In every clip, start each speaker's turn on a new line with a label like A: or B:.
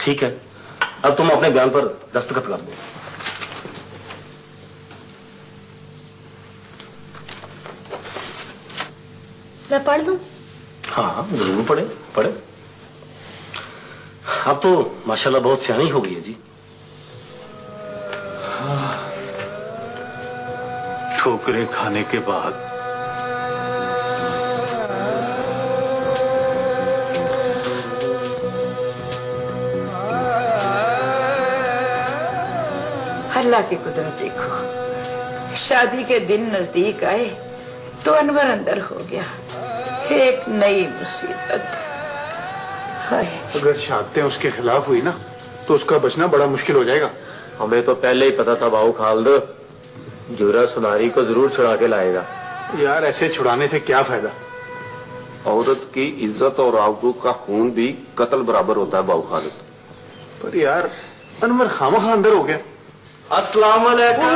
A: ठीक है, अब तुम अपने बयान पर दस्तखत कर दो।
B: मैं पढ़ दूं?
A: हाँ जरूर पढ़े पढ़े। अब तो माशाल्लाह बहुत सियानी हो गई है जी।
C: ठोकरें खाने के बाद
D: अल्लाह की कुदरत देखो, शादी के दिन नजदीक आए तो अनवर अंदर हो गया। एक नई मुसीबत। हाय,
E: अगर शहादतें उसके खिलाफ हुई ना तो उसका बचना बड़ा मुश्किल हो जाएगा।
F: हमें तो पहले ही पता था बाबू खालद, जुरा सुनारी को जरूर छुड़ा के लाएगा।
E: यार ऐसे छुड़ाने से क्या फायदा?
C: औरत की इज्जत और आबरू का खून भी कत्ल बराबर होता है बाबू खालिद।
E: पर यार अनवर खामखा अंदर हो गया।
F: अस्सलाम वालेकुम।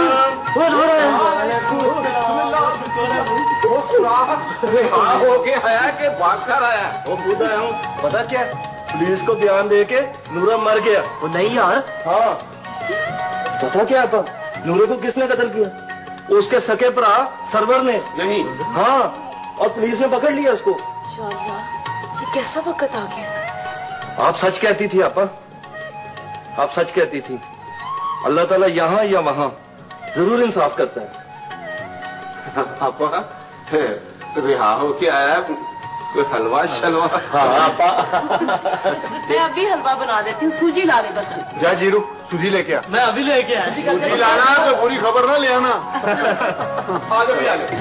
C: हो के आया कि भाग कर आया?
F: वो खुद आया हूँ। पता क्या, पुलिस को बयान दे के नूरा मर गया। वो नहीं यार। हाँ पता क्या आपा, नूरे को किसने कत्ल किया? उसके सके भरा सरवर ने। नहीं। हाँ, और पुलिस ने पकड़ लिया उसको।
B: ये कैसा वक्त आ गया?
F: आप सच कहती थी आपा, आप सच कहती थी। अल्लाह ताला यहाँ या वहां जरूर इंसाफ करता है।
C: आपा रिहा हो के आया, कोई हलवा शलवा?
F: हाँ आपा।
B: मैं अभी हलवा बना देती हूँ, सूजी ला ले बस।
E: जा जीरू, सूजी लेके आ।
F: मैं अभी लेके आया।
E: सूजी लाना तो पूरी खबर ना ले आना।
C: आ जाओ आ जाओ।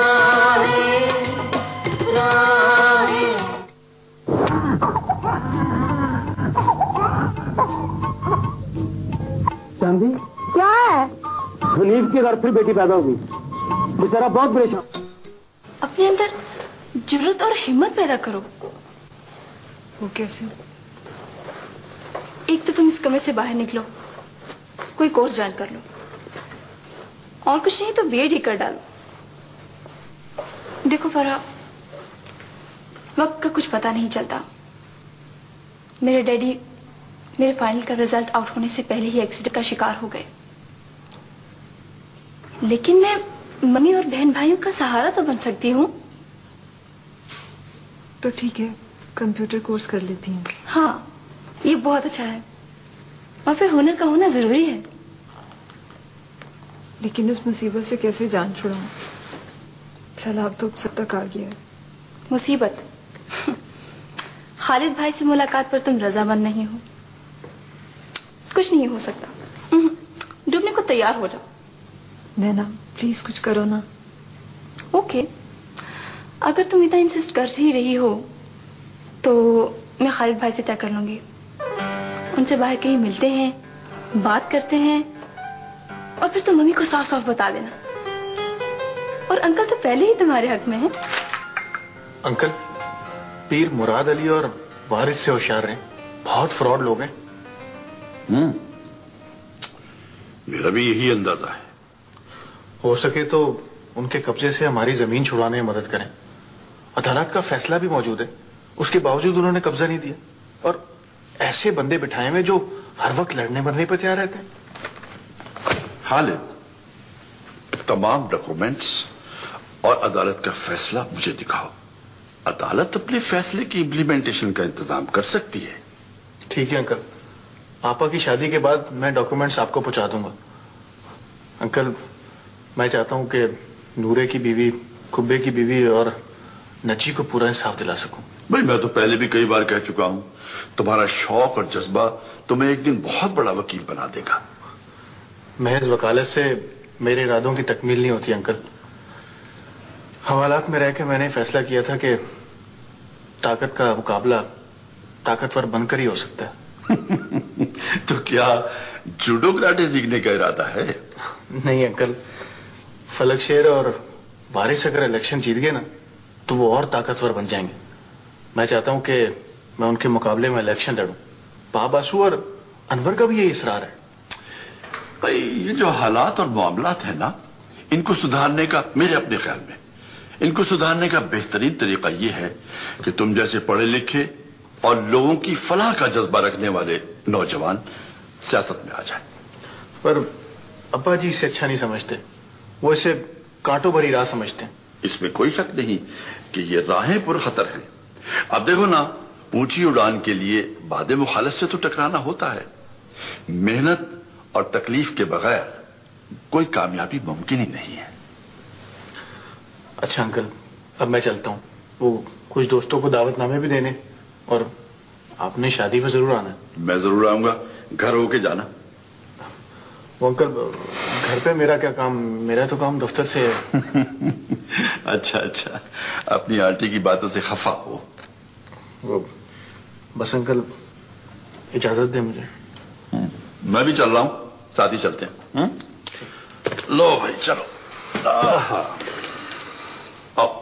A: चांदी,
B: क्या है?
A: हनीफ के घर फिर बेटी पैदा होगी, बेचारा बहुत परेशान।
B: अपने अंदर जुर्रत और हिम्मत पैदा करो।
G: वो कैसे?
B: एक तो तुम इस कमरे से बाहर निकलो, कोई कोर्स ज्वाइन कर लो, और कुछ नहीं तो बीएड ही कर डालो। देखो फरा, वक्त का कुछ पता नहीं चलता। मेरे डैडी मेरे फाइनल का रिजल्ट आउट होने से पहले ही एक्सीडेंट का शिकार हो गए, लेकिन मैं मम्मी और बहन भाइयों का सहारा तो बन सकती हूँ।
G: तो ठीक है, कंप्यूटर कोर्स कर लेती हूँ।
B: हाँ, ये बहुत अच्छा है, और फिर हुनर का होना जरूरी है।
G: लेकिन उस मुसीबत से कैसे जान छुड़ाऊं? सैलाब तो अब सब तक आ गया है।
B: मुसीबत? खालिद भाई से मुलाकात पर तुम रजामंद नहीं हो। कुछ नहीं हो सकता, डूबने को तैयार हो जाओ।
G: नैना प्लीज कुछ करो ना।
B: ओके, अगर तुम इतना इंसिस्ट कर ही रही हो तो मैं खालिद भाई से तय कर लूंगी। उनसे बाहर कहीं मिलते हैं, बात करते हैं, और फिर तुम मम्मी को साफ साफ बता देना। और अंकल तो पहले ही तुम्हारे हक में है।
E: अंकल, पीर मुराद अली और वारिस से होशियार रहे, बहुत फ्रॉड लोग हैं।
C: मेरा भी यही अंदाजा है।
E: हो सके तो उनके कब्जे से हमारी जमीन छुड़वाने में मदद करें। अदालत का फैसला भी मौजूद है, उसके बावजूद उन्होंने कब्जा नहीं दिया। और ऐसे बंदे बिठाए हुए जो हर वक्त लड़ने मरने पर तैयार रहते हैं।
C: खालिद, तमाम डॉक्यूमेंट्स और अदालत का फैसला मुझे दिखाओ। अदालत अपने फैसले की इंप्लीमेंटेशन का इंतजाम कर सकती है।
E: ठीक है अंकल, आपा की शादी के बाद मैं डॉक्यूमेंट्स आपको पहुंचा दूंगा। अंकल, मैं चाहता हूं कि नूरे की बीवी, कुब्बे की बीवी और नची को पूरा इंसाफ दिला सकूं।
C: भाई मैं तो पहले भी कई बार कह चुका हूं, तुम्हारा शौक और जज्बा तुम्हें एक दिन बहुत बड़ा वकील बना देगा।
E: महज वकालत से मेरे इरादों की तकमील नहीं होती अंकल। हवालात में रहकर मैंने फैसला किया था कि ताकत का मुकाबला ताकतवर बनकर ही हो सकता है।
C: तो क्या जूडो कराटे सीखने का इरादा है?
E: नहीं अंकल, फलक शेर और वारिस अगर इलेक्शन जीत गए ना तो वो और ताकतवर बन जाएंगे। मैं चाहता हूं कि मैं उनके मुकाबले में इलेक्शन लड़ूं। बाबासु और अनवर का भी यही इसरार है।
C: भाई ये जो हालात और मामलात है ना, इनको सुधारने का, मेरे अपने ख्याल में इनको सुधारने का बेहतरीन तरीका यह है कि तुम जैसे पढ़े लिखे और लोगों की फलाह का जज्बा रखने वाले नौजवान सियासत में आ जाए।
E: पर अब्बा जी इसे अच्छा नहीं समझते, वो इसे कांटों भरी राह समझते हैं।
C: इसमें कोई शक नहीं कि ये राहें पुरखतर हैं। अब देखो ना, ऊंची उड़ान के लिए बादे मुखालफ से तो टकराना होता है। मेहनत और तकलीफ के बगैर कोई कामयाबी मुमकिन ही नहीं है।
E: अच्छा अंकल, अब मैं चलता हूँ। वो कुछ दोस्तों को दावतनामे भी देने, और आपने शादी में जरूर आना है।
C: मैं जरूर आऊंगा, घर होके जाना।
E: वो अंकल, घर पे मेरा क्या काम, मेरा तो काम दफ्तर से है।
C: अच्छा अच्छा, अपनी आंटी की बातों से खफा हो।
E: वो बस अंकल, इजाजत दे मुझे।
C: मैं भी चल रहा हूं, साथ ही चलते हैं। लो भाई चलो। आओ।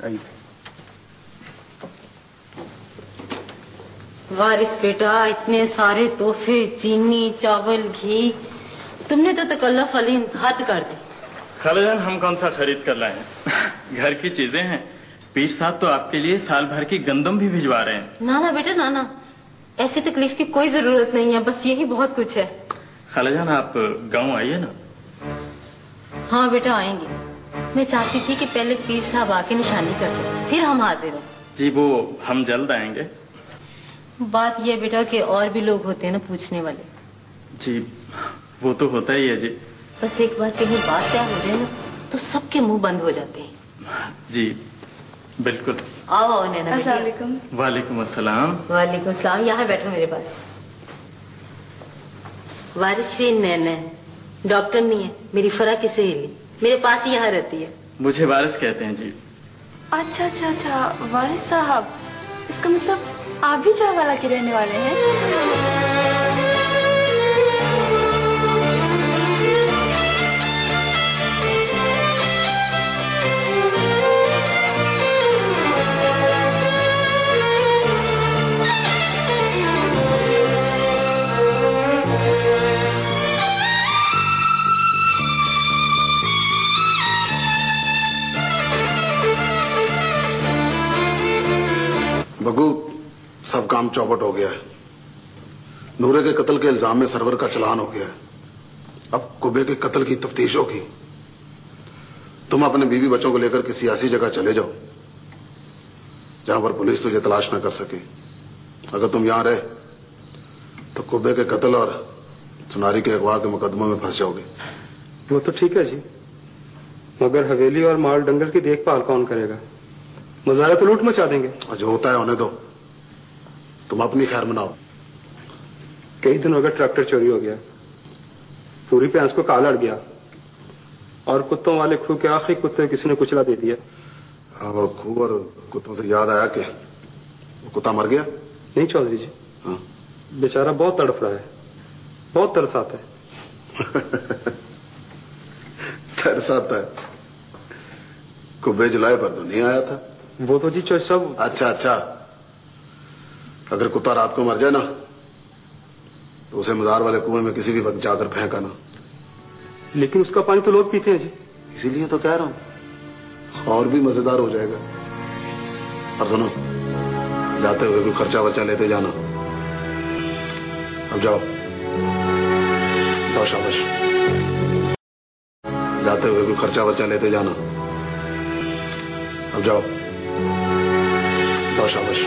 H: वारिस बेटा, इतने सारे तोहफे, चीनी, चावल, घी, तुमने तो तकल्लुफ वाली हद कर दी।
I: खालाजान, हम कौन सा खरीद कर लाए हैं? घर की चीजें हैं। पीर साहब तो आपके लिए साल भर की गंदम भी भिजवा रहे हैं।
H: ना ना बेटा, ना ना, ऐसी तकलीफ की कोई जरूरत नहीं है, बस यही बहुत कुछ है।
I: खालाजान, आप गांव आइए ना।
H: हाँ बेटा, आएंगे। मैं चाहती थी कि पहले पीर साहब आके निशानी कर दे, फिर हम हाजिर हो।
I: जी वो हम जल्द आएंगे।
H: बात यह बेटा कि और भी लोग होते हैं ना पूछने वाले।
I: जी वो तो होता ही है जी।
H: बस एक बार कहीं बात तय हो जाए ना तो सबके मुंह बंद हो जाते हैं।
I: जी बिल्कुल।
H: आओ आओ नैना।
B: अस्सलाम वालेकुम।
I: वालेकुम अस्सलाम।
H: वालेकुम अस्सलाम। यहाँ बैठो मेरे पास। वारिस से नैना है, डॉक्टर नहीं है, मेरी फरा की सहेली, मेरे पास ही यहाँ रहती है।
I: मुझे वारिस कहते हैं जी।
B: अच्छा अच्छा अच्छा, वारिस साहब, इसका मतलब आप भी चाहवाला के रहने वाले हैं?
J: बगू, सब काम चौपट हो गया है। नूरे के कत्ल के इल्जाम में सरवर का चालान हो गया है। अब कुबे के कत्ल की तफ्तीश होगी। तुम अपने बीवी बच्चों को लेकर किसी ऐसी जगह चले जाओ जहां पर पुलिस तुझे तलाश न कर सके। अगर तुम यहां रहे तो कुबे के कत्ल और सुनारी के अगवा के मुकदमों में फंस जाओगे।
A: वो तो ठीक है जी, मगर हवेली और माल डंगर की देखभाल कौन करेगा? मजारा तो लूट मचा देंगे।
J: जो होता है होने दो, तुम अपनी खैर मनाओ।
A: कई दिन हो गए ट्रैक्टर चोरी हो गया, पूरी भैंस को काल अड़ गया, और कुत्तों वाले खूह के आखिरी कुत्ते किसी ने कुचला दे दिया।
J: वो खूह और कुत्तों से याद आया कि वो कुत्ता मर गया।
A: नहीं चौधरी जी,
J: हाँ?
A: बेचारा बहुत तड़फ रहा है, बहुत तरस आता है।
J: तरस आता है? कुबे जुलाई पर तो नहीं आया था।
A: वो तो जी सब।
J: अच्छा अच्छा, अगर कुत्ता रात को मर जाए ना तो उसे मजार वाले कुएं में किसी भी वक्त जाकर फेंका ना।
A: लेकिन उसका पानी तो लोग पीते हैं जी।
J: इसीलिए तो कह रहा हूं, और भी मजेदार हो जाएगा। और सुनो, जाते हुए कोई खर्चा वर्चा लेते जाना। अब जाओ, दो शाबाश। जाते हुए कोई खर्चा वर्चा लेते जाना। अब जाओ, दो शाबाश।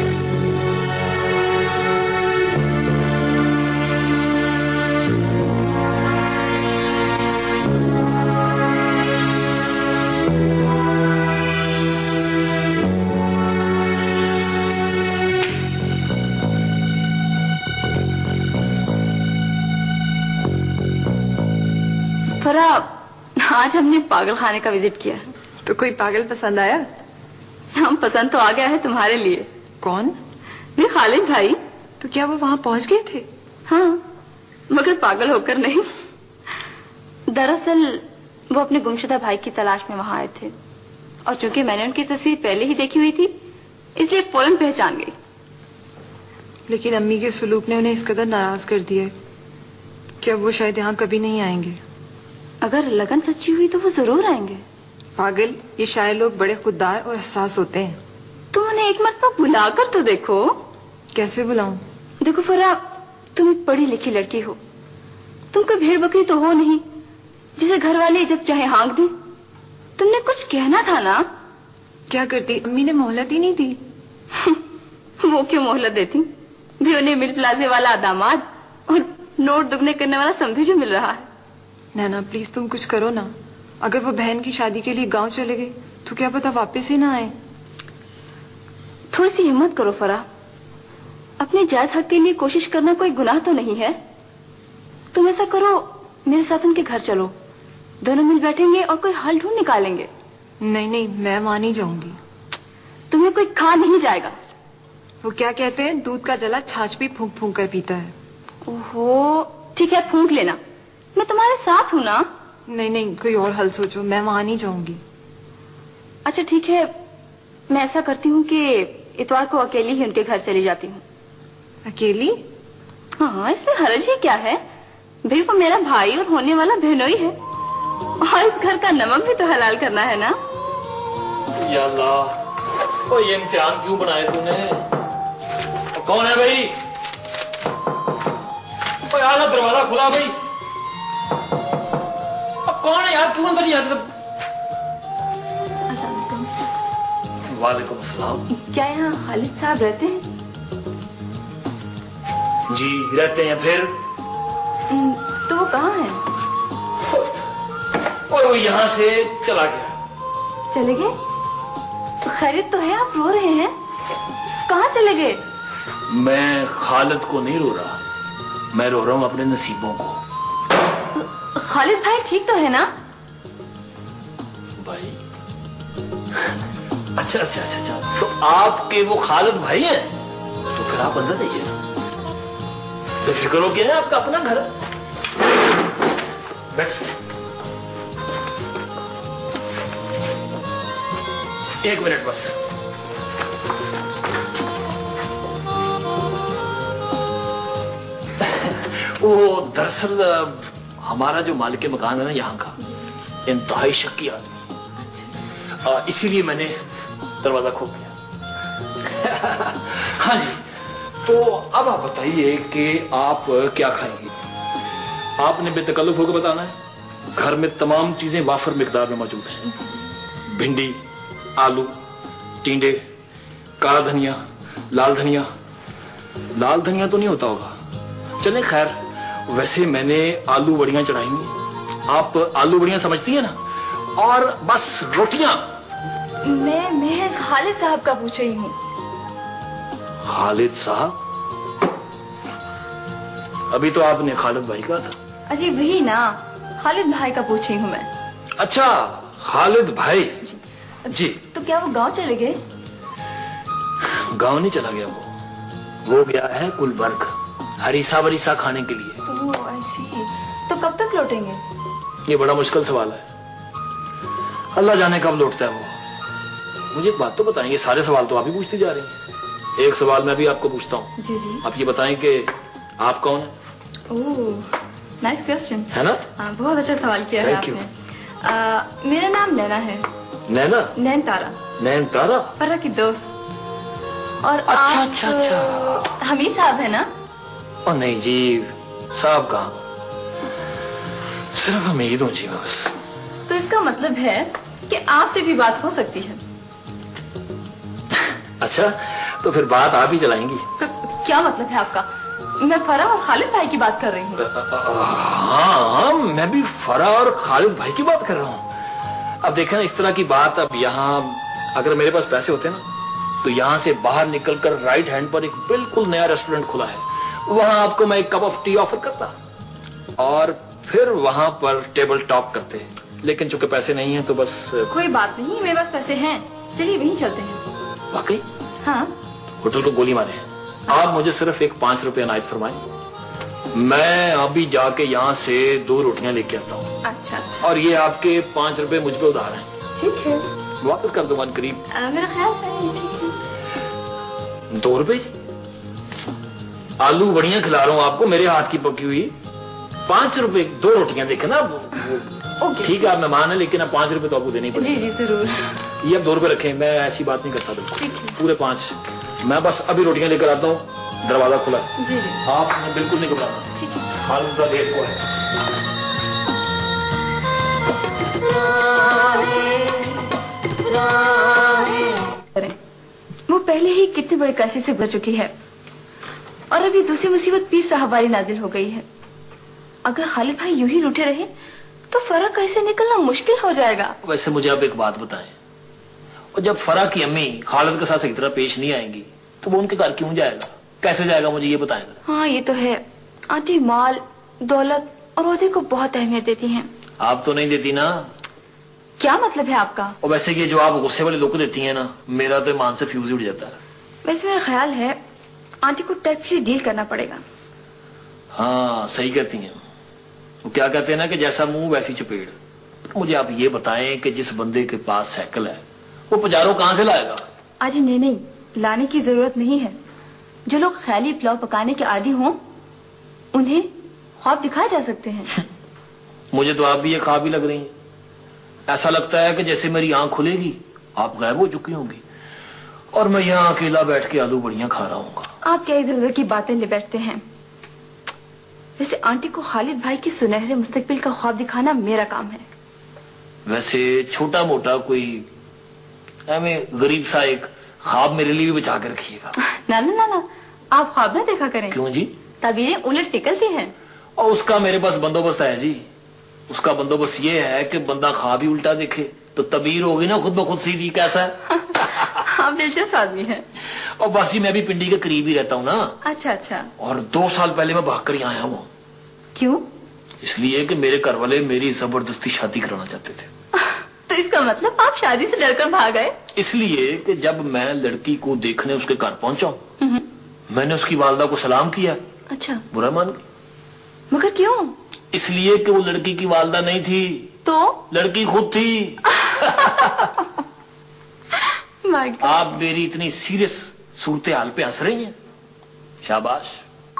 B: फरा, आज हमने पागल खाने का विजिट किया।
G: तो कोई पागल पसंद आया?
B: हम पसंद तो आ गया है तुम्हारे लिए।
G: कौन?
B: मेरे खालिद भाई।
G: तो क्या वो वहां पहुंच गए थे?
B: हाँ, मगर पागल होकर नहीं। दरअसल वो अपने गुमशुदा भाई की तलाश में वहां आए थे, और चूंकि मैंने उनकी तस्वीर पहले ही देखी हुई थी इसलिए फौरन पहचान गई।
G: लेकिन अम्मी के सुलूक ने उन्हें इस कदर नाराज कर दिया है कि अब वो शायद यहाँ कभी नहीं आएंगे।
B: अगर लगन सच्ची हुई तो वो जरूर आएंगे।
G: पागल, ये शायर लोग बड़े खुददार और एहसास होते हैं।
B: तुम उन्हें एक मरतबा बुलाकर तो देखो।
G: कैसे बुलाऊं?
B: देखो फरा, तुम एक पढ़ी लिखी लड़की हो, तुम कोई भेड़ बकरी तो हो नहीं जिसे घर वाले जब चाहे हाँक दें। तुमने कुछ कहना था ना।
G: क्या करती, अम्मी ने मोहलत ही नहीं दी।
B: वो क्यों मोहलत देती, भी उन्हें मिल प्लाजे वाला दामाद और नोट दुगने करने वाला समझी जो मिल रहा है।
G: नैना प्लीज तुम कुछ करो ना। अगर वो बहन की शादी के लिए गांव चले गए तो क्या पता वापस ही ना आए।
B: थोड़ी सी हिम्मत करो फराह, अपने जायज हक के लिए कोशिश करना कोई गुनाह तो नहीं है। तुम ऐसा करो, मेरे साथ उनके घर चलो, दोनों मिल बैठेंगे और कोई हल ढूंढ निकालेंगे।
G: नहीं नहीं, मैं वहां नहीं जाऊंगी।
B: तुम्हें कोई खा नहीं जाएगा।
G: वो क्या कहते हैं, दूध का जला छाछ भी फूंक फूंक कर पीता है।
B: ओहो ठीक है, फूंक लेना, मैं तुम्हारे साथ हूं ना।
G: नहीं नहीं, कोई और हल सोचो, मैं वहां नहीं जाऊंगी।
B: अच्छा ठीक है, मैं ऐसा करती हूँ कि इतवार को अकेली ही उनके घर चली जाती हूँ।
G: अकेली?
B: हाँ, इसमें हर्ज ही क्या है, भाई वो मेरा भाई और होने वाला बहनोई है, और इस घर का नमक भी तो हलाल करना है ना।
K: या अल्लाह, तो ये इम्तिहान क्यों बनाए तूने? कौन है भाई? आला दरवाजा खुला भाई। अब कौन है यार, क्यों अंदर नहीं आते? वालेकुम अस्सलाम।
B: क्या यहाँ खालिद साहब रहते हैं?
K: जी रहते हैं। फिर
B: तो वो कहाँ है?
K: और वो यहां से चला गया।
B: चले गए? तो खैरियत तो है, आप रो रहे हैं, कहाँ चले गए?
K: मैं खालिद को नहीं रो रहा, मैं रो रहा हूं अपने नसीबों को।
B: खालिद भाई ठीक तो है ना?
K: भाई? अच्छा अच्छा अच्छा अच्छा, तो आपके वो खालिद भाई हैं? तो फिर आप अंदर रहिए, बेफिक्र हो गया है, आपका अपना घर है। बैठ। एक मिनट बस। वो दरअसल हमारा जो मालिक मकान है ना यहाँ का, इंतहाई शक्की आदमी, इसीलिए मैंने दरवाजा खोल दिया। हाँ जी, तो अब आप बताइए कि आप क्या खाएंगे? आपने बेतकल्लुफ होकर बताना है। घर में तमाम चीजें वाफर मिकदार में मौजूद हैं। भिंडी, आलू, टिंडे, काला धनिया, लाल धनिया। लाल धनिया तो नहीं होता होगा, चले खैर। वैसे मैंने आलू बड़ियां चढ़ाएंगी। आप आलू बड़ियां समझती हैं ना? और बस रोटियां।
B: मैं खालिद साहब का पूछ रही हूँ।
K: खालिद साहब? अभी तो आपने खालिद भाई कहा था।
B: अजी वही ना, खालिद भाई का पूछ रही हूँ मैं।
K: अच्छा, खालिद भाई जी।
B: तो क्या वो गांव चले गए?
K: गांव नहीं चला गया, वो गया है गुलबर्ग हरीसा वरीसा खाने के लिए।
B: ओह ऐसी। तो कब तक लौटेंगे?
K: ये बड़ा मुश्किल सवाल है, अल्लाह जाने कब लौटता है वो। मुझे एक बात तो बताएंगे, सारे सवाल तो आप ही पूछती जा रही हैं। एक सवाल मैं भी आपको पूछता हूँ।
B: जी जी।
K: आप ये बताएं कि आप कौन है?
B: ओह नाइस क्वेश्चन
K: है ना?
B: बहुत अच्छा सवाल किया है आपने। मेरा नाम नैना है।
K: नैना?
B: नैन तारा।
K: नैन तारा?
B: फर्रा की दोस्त। और
K: अच्छा
B: आप
K: अच्छा अच्छा,
B: हमीद साहब है ना?
K: और नहीं जी, साहब कहाँ, सिर्फ हमीद हूं जी बस।
B: तो इसका मतलब है कि आपसे भी बात हो सकती है।
K: अच्छा, तो फिर बात आप ही चलाएंगी?
B: क्या मतलब है आपका? मैं फरा और खालिद भाई की बात कर रही हूँ।
K: हाँ, मैं भी फरा और खालिद भाई की बात कर रहा हूँ। अब देखें ना, इस तरह की बात, अब यहाँ अगर मेरे पास पैसे होते ना, तो यहां से बाहर निकलकर राइट हैंड पर एक बिल्कुल नया रेस्टोरेंट खुला है, वहां आपको मैं एक कप ऑफ टी ऑफर करता और फिर वहां पर टेबल टॉक करते। लेकिन चूंकि पैसे नहीं हैं तो बस।
B: कोई बात नहीं, मेरे पास पैसे हैं, चलिए वहीं चलते हैं।
K: वाकई?
B: हाँ।
K: होटल को गोली मारे। आप मुझे सिर्फ एक 5 रुपए अनायत फरमाएं, मैं अभी जाके यहाँ से 2 रोटियां लेके आता हूँ।
B: अच्छा अच्छा।
K: और ये आपके 5 रुपए मुझ पे उधार हैं।
B: ठीक है,
K: वापस कर दूंगा करीब।
B: मेरा ख्याल है ठीक है।
K: 2 रुपए? आलू बड़ियां खिला रहा हूं आपको, मेरे हाथ की पकी हुई। 5 रुपए 2 रोटियां, देखे ना। ठीक है, आप मेहमान है, लेकिन अब 5 रुपए तो आपको देने ही पड़ेंगे।
B: जी जी जरूर।
K: ये अब 2 रुपए रखें, मैं ऐसी बात नहीं करता बिल्कुल। पूरे 5। मैं बस अभी रोटियां लेकर आता हूँ, दरवाजा खुला।
B: जी जी।
K: आपने बिल्कुल नहीं घबराना।
B: ठीक है।
K: खालिद का लेट को है।
B: वो पहले ही कितनी बड़ी क्राइसिस से गुजर चुकी है और अभी दूसरी मुसीबत पीर साहब वाली नाजिल हो गई है। अगर खालिद भाई यूं ही रूठे रहे तो फरा कैसे निकलना मुश्किल हो जाएगा।
K: वैसे मुझे आप एक बात बताएं, और जब फरा की अम्मी खालिद के साथ सही तरह पेश नहीं आएंगी तो वो उनके घर क्यों जाएगा, कैसे जाएगा, मुझे ये बताएं।
B: हाँ ये तो है। आंटी माल, दौलत और ओहदे को बहुत अहमियत देती हैं।
K: आप तो नहीं देती ना।
B: क्या मतलब है आपका?
K: और वैसे ये जो आप गुस्से वाले लोग को देती हैं ना, मेरा तो ईमान से फ्यूज ही उड़ जाता है।
B: वैसे मेरा ख्याल है आंटी को टैक्टफुली डील करना पड़ेगा।
K: हाँ सही कहती हैं। वो क्या कहते हैं ना कि जैसा मुंह वैसी चपेट। मुझे आप ये बताएं कि जिस बंदे के पास साइकिल है वो पजारो कहां से लाएगा?
B: आज नहीं लाने की जरूरत नहीं है। जो लोग ख्याली पुलाव पकाने के आदी हों उन्हें ख्वाब दिखाए जा सकते हैं।
K: मुझे तो आप भी ये ख्वाब ही लग रही हैं। ऐसा लगता है कि जैसे मेरी आंख खुलेगी आप गायब हो चुकी होंगी और मैं यहां अकेला बैठ के आलू बड़ियां खा रहा हूंगा।
B: आप क्या इधर उधर की बातें ले बैठते हैं। वैसे आंटी को खालिद भाई की सुनहरे मुस्तकबिल का ख्वाब दिखाना मेरा काम है।
K: वैसे छोटा मोटा कोई गरीब सा एक ख्वाब मेरे लिए भी बचा के रखिएगा।
B: ना ना ना ना, आप ख्वाब ना देखा करें।
K: क्यों जी?
B: तबीरें उलट निकलती हैं।
K: और उसका मेरे पास बंदोबस्त है जी। उसका बंदोबस्त ये है कि बंदा ख्वाब ही उल्टा देखे तो तबीर होगी ना खुद ब खुद सीधी। कैसा है?
B: आप दिलचस्प आदमी है।
K: और बस ही मैं भी पिंडी के करीब ही रहता हूँ ना।
B: अच्छा अच्छा।
K: और 2 साल पहले मैं भाग कर ही आया हूँ।
B: क्यों?
K: इसलिए कि मेरे घर वाले मेरी जबरदस्ती शादी कराना चाहते थे।
B: तो इसका मतलब आप शादी से डरकर भाग गए?
K: इसलिए कि जब मैं लड़की को देखने उसके घर पहुंचा मैंने उसकी वालदा को सलाम किया।
B: अच्छा।
K: बुरा मान गई।
B: मगर क्यों?
K: इसलिए कि वो लड़की की वालदा नहीं थी
B: तो
K: लड़की खुद थी। आप मेरी इतनी सीरियस सूरत हाल पे हंस रही हैं। शाबाश।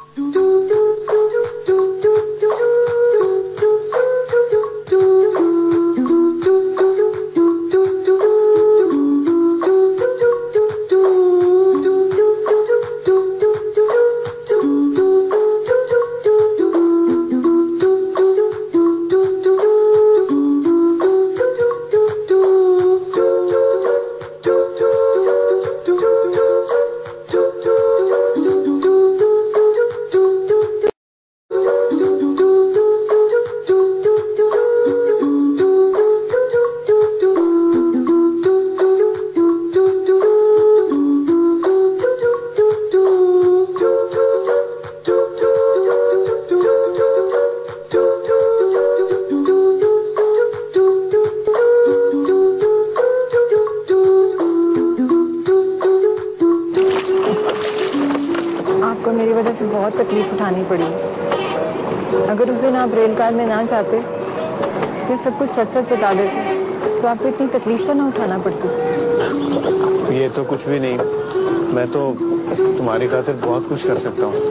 G: तकलीफ उठानी पड़ी। अगर उस दिन आप रेलगाड़ी में ना जाते ये सब कुछ सच सच बता देते तो आपको इतनी तकलीफ तो ना उठाना पड़ती।
E: ये तो कुछ भी नहीं, मैं तो तुम्हारी खातिर बहुत कुछ कर सकता हूँ।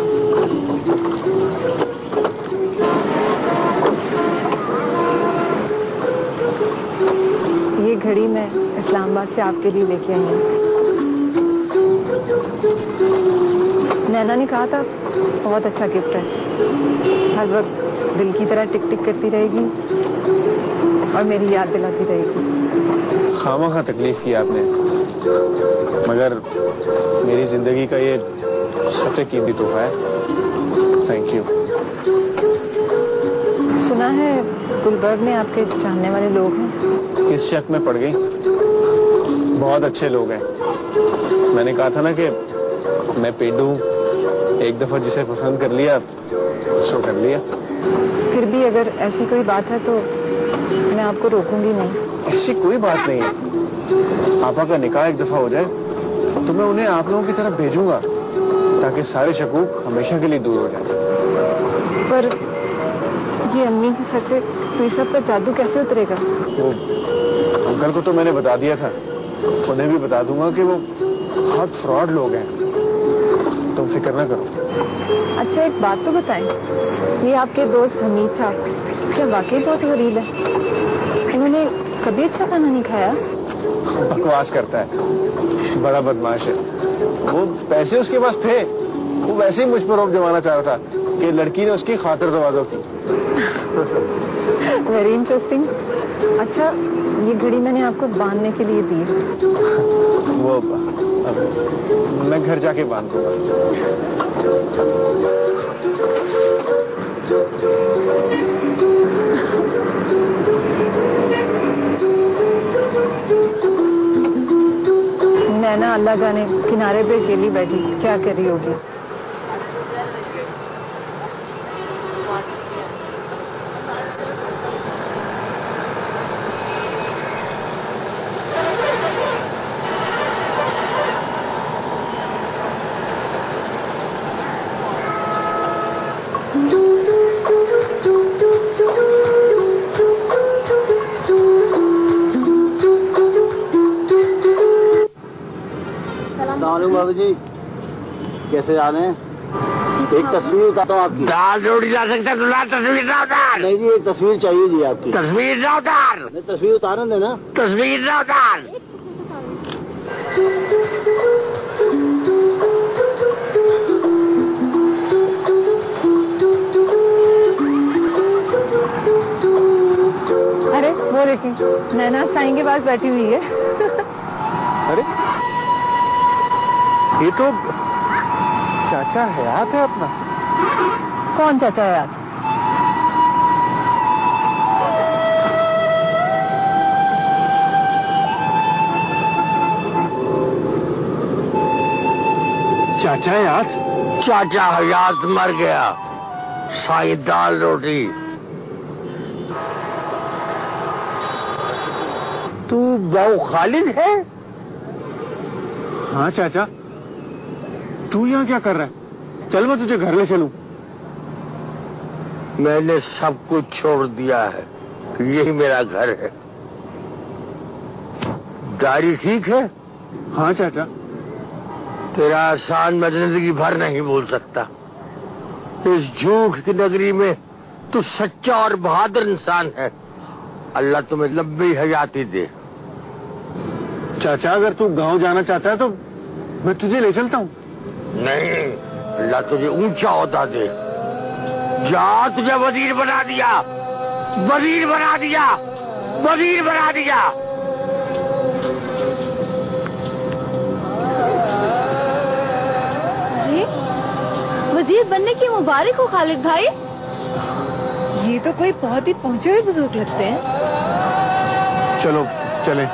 G: ये घड़ी मैं इस्लामाबाद से आपके लिए लेके आई हूँ। नैना ने कहा था बहुत अच्छा गिफ्ट है, हर वक्त दिल की तरह टिक टिक करती रहेगी और मेरी याद दिलाती रहेगी।
E: खामखा तकलीफ की आपने, मगर मेरी जिंदगी का ये सबसे कीमती तोहफा है। Thank you.
G: सुना है गुलबर्ग में आपके जानने वाले लोग हैं।
E: किस शक में पड़ गई? बहुत अच्छे लोग हैं। मैंने कहा था ना कि मैं पेडू, एक दफा जिसे पसंद कर लिया उसको कर लिया।
G: फिर भी अगर ऐसी कोई बात है तो मैं आपको रोकूंगी नहीं।
E: ऐसी कोई बात नहीं है। आपा का निकाह एक दफा हो जाए तो मैं उन्हें आप लोगों की तरफ भेजूंगा ताकि सारे शकूक हमेशा के लिए दूर हो जाए।
G: पर ये अम्मी के सर से पीर साहब का जादू कैसे उतरेगा?
E: वो अंकल को तो मैंने बता दिया था, उन्हें भी बता दूंगा कि वो बहुत फ्रॉड लोग हैं। तुम फिक्र ना करो।
G: अच्छा एक बात तो बताएं, ये आपके दोस्त हमीद साहब क्या वाकई बहुत गरीब है? उन्होंने कभी अच्छा खाना नहीं खाया?
E: बकवास करता है, बड़ा बदमाश है। वो पैसे उसके पास थे वो वैसे ही मुझ पर रोब जमाना चाह रहा था कि लड़की ने उसकी खातिर तवाज़ो की।
G: Very interesting. अच्छा, ये घड़ी मैंने आपको बांधने के लिए दी है।
E: वो मैं घर जाके बांध दूंगा।
G: नैना अल्लाह जाने किनारे पे अकेली बैठी क्या कर रही होगी।
F: बाबू जी कैसे जाने? एक तस्वीर उतारता हूँ आपकी।
L: दाल रोटी ला सकता तो ला, तस्वीर ना उतार।
F: नहीं जी, एक तस्वीर चाहिए जी आपकी।
L: तस्वीर ना उतार।
F: नहीं, तस्वीर उतारने देना।
L: तस्वीर ना उतार।
G: अरे वो देखिए, नैना साईं के पास बैठी हुई है।
E: अरे ये तो चाचा हयात है अपना।
G: कौन चाचा हयात?
E: चाचा हयात?
L: चाचा हयात मर गया। साई दाल रोटी। तू बहु खालिद है?
E: हाँ चाचा, तू यहाँ क्या कर रहा है? चल मैं तुझे घर ले चलूं।
L: मैंने सब कुछ छोड़ दिया है, यही मेरा घर है। डायरी ठीक है?
E: हाँ चाचा।
L: तेरा एहसान मैं जिंदगी भर नहीं भूल सकता। इस झूठ की नगरी में तू सच्चा और बहादुर इंसान है। अल्लाह तुम्हें लंबी हयाती दे।
E: चाचा, अगर तू गांव जाना चाहता है तो मैं तुझे ले चलता हूँ।
L: नहीं, अल्लाह तुझे ऊंचा ओहदा दे। जा, तुझे वजीर बना दिया, वजीर बना दिया, वजीर बना दिया।
B: अरे, वजीर बनने की मुबारक हो खालिद भाई।
G: ये तो कोई बहुत ही पहुंचे हुए बुजुर्ग लगते हैं।
E: चलो चले।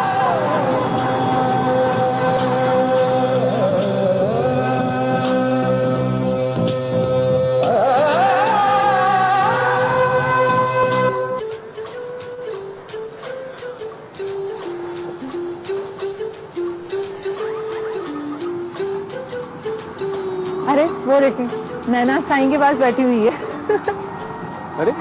G: अरे वो देखिए, नैना साईं के पास बैठी हुई है।
E: अरे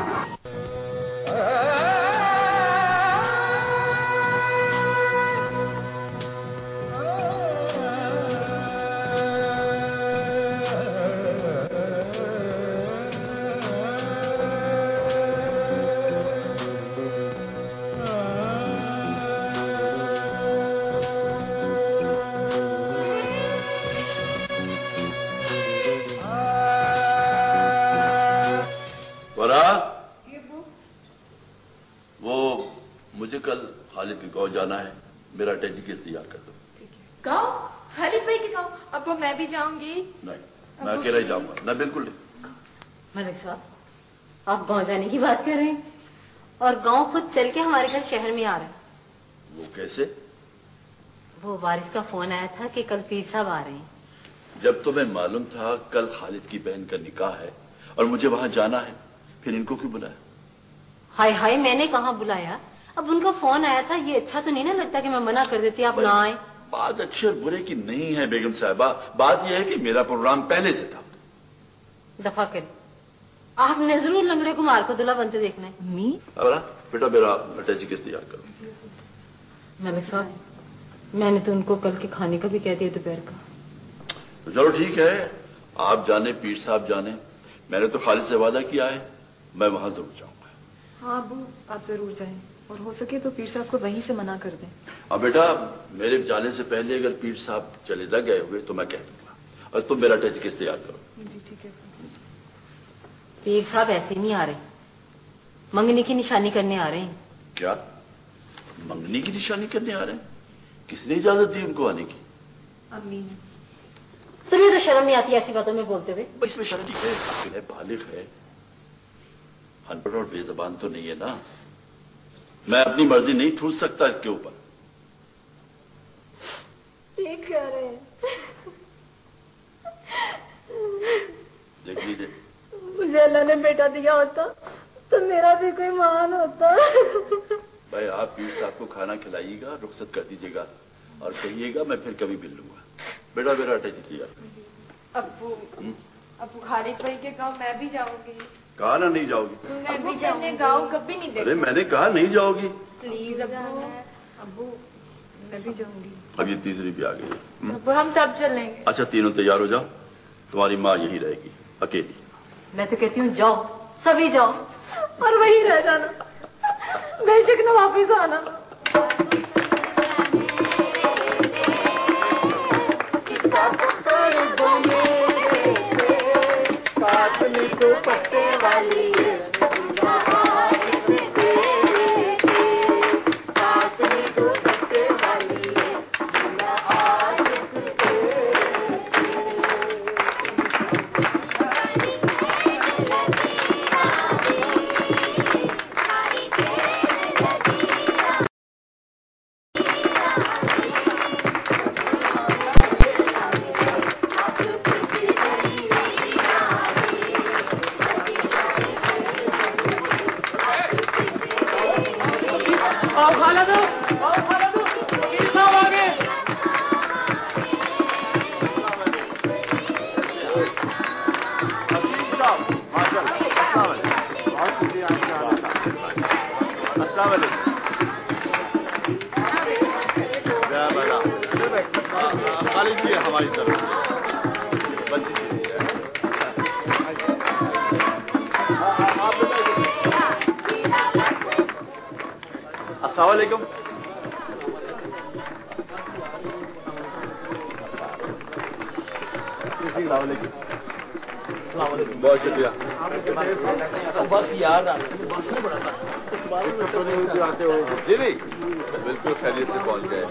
C: मुझे कल खालिद के गांव जाना है, मेरा टैक्सी केस तैयार कर दो।
B: गांव? खालिद भाई के गांव? अब मैं भी जाऊंगी।
C: नहीं, मैं अकेला ही जाऊंगा। ना, बिल्कुल नहीं।
H: मलिक साहब, आप गांव जाने की बात कर रहे हैं और गांव खुद चल के हमारे घर शहर में आ रहा है।
C: वो कैसे?
H: वो वारिस का फोन आया था कि कल पीर साहब आ रहे हैं।
C: जब तुम्हें मालूम था कल खालिद की बहन का निकाह है और मुझे वहां जाना है, फिर इनको क्यों बुलाया?
H: हाय हाय, मैंने कहां बुलाया? अब उनका फोन आया था, ये अच्छा तो नहीं ना लगता कि मैं मना कर देती आप ना आए।
C: बात अच्छी और बुरे की नहीं है बेगम साहिबा, बात यह है कि मेरा प्रोग्राम पहले से था।
H: दफा कर, आपने जरूर लंगड़े कुमार को दुल्हा बनते देखना है। मी?
C: बेटा मेरा टैक्सी केस तैयार करो।
H: मलिक साहब, मैंने तो उनको कल के खाने का भी कह दिया दोपहर का।
C: तो चलो ठीक है, आप जाने, पीर साहब जाने, मैंने तो खालिद से वादा किया है, मैं वहां जरूर जाऊंगा।
G: हाँ अबू, आप जरूर जाएं और हो सके तो पीर साहब को वहीं से मना कर दें।
C: अब बेटा, मेरे जाने से पहले अगर पीर साहब चले न गए हुए तो मैं कह दूंगा, और तुम मेरा टच किस तैयार करो।
G: जी ठीक है।
H: पीर साहब ऐसे नहीं आ रहे, मंगनी की निशानी करने आ रहे हैं।
C: क्या मंगनी की निशानी करने आ रहे हैं? किसने इजाजत दी उनको आने की?
H: अम्मी ने। तुम्हें तो शर्म नहीं आती ऐसी बातों में बोलते हुए?
C: इसमें शर्म नहीं है, बालिग है, अनपढ़ और बेजबान तो नहीं है ना। मैं अपनी मर्जी नहीं ठूस सकता इसके ऊपर।
B: ये कह रहे हैं
C: देख लीजिए,
B: मुझे अल्लाह ने बेटा दिया होता तो मेरा भी कोई मान होता।
C: भाई आप पीर साहब को खाना खिलाइएगा, रुखसत कर दीजिएगा और कहिएगा मैं फिर कभी मिल लूंगा। बेटा मेरा अटैच लिया।
B: अबू खालिद भाई के गांव मैं भी जाऊंगी।
C: कहा ना नहीं जाओगी?
B: मैं भी जाऊंगी। गांव कभी नहीं देखा।
C: अरे मैंने कहा नहीं जाओगी।
B: प्लीज अबू मैं भी जाऊंगी।
C: अब ये तीसरी भी आ गई।
B: अबू हम सब चलेंगे।
C: अच्छा तीनों तैयार हो जाओ, तुम्हारी माँ यहीं रहेगी अकेली।
H: मैं तो कहती हूँ जाओ, सभी जाओ
B: और वहीं रह जाना, बेशक न वापिस आना।
L: तो पत्ते वाली
C: अस्सलामुअलैकुम। बहुत शुक्रिया।
K: बस यार बस में बड़ा था
C: आते हो? जी नहीं, बिल्कुल खैरियत से पहुंच गए।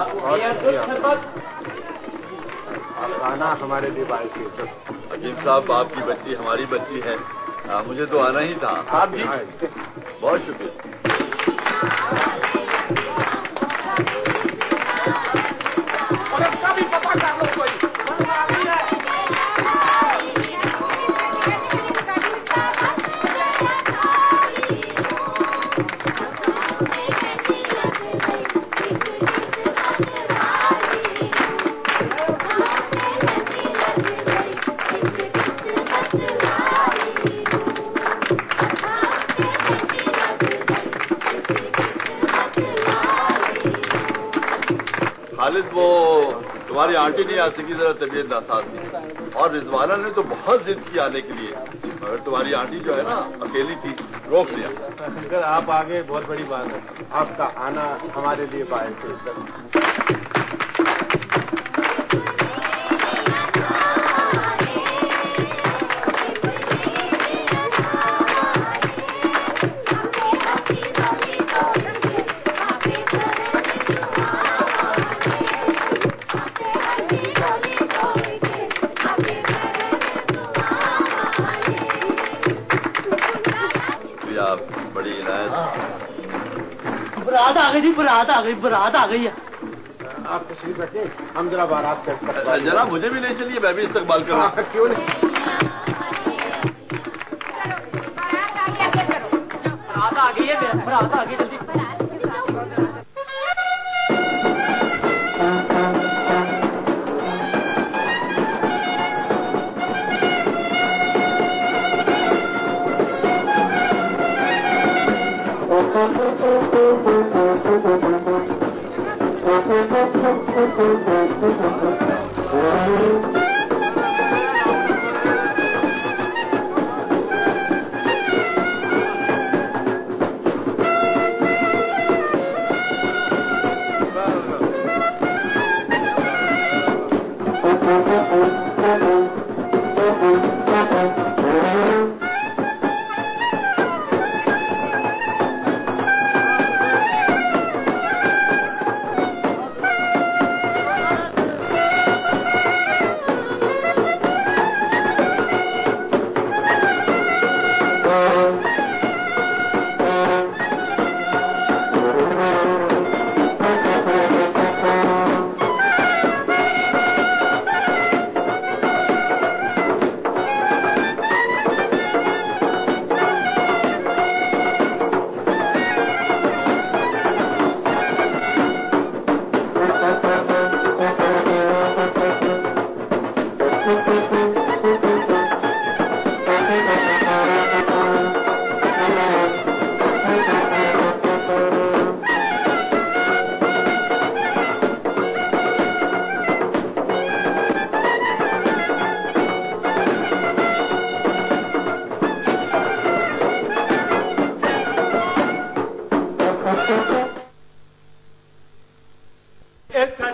L: आना हमारे लिए बाइक के।
C: अजीब साहब आपकी बच्ची हमारी बच्ची है, मुझे तो आना ही था।
K: आप जी
C: बहुत शुक्रिया। खालिद वो तुम्हारी आंटी नहीं आ सकी, जरा तबीयत नासाज थी और रिजवाना ने तो बहुत जिद की आने के लिए, मगर तुम्हारी आंटी जो है ना अकेली थी, रोक दिया।
L: अगर आप आगे बहुत बड़ी बात है, आपका आना हमारे लिए बायस है।
K: बरात आ गई थी, बरात आ गई है।
L: आप तशरीफ रखें, हम जरा बारात का
C: जरा मुझे भी ले चलिए, मैं भी इस्तकबाल करूँ।
L: क्यों नहीं?
K: बरात आ गई है, बरात आ गई, जल्दी।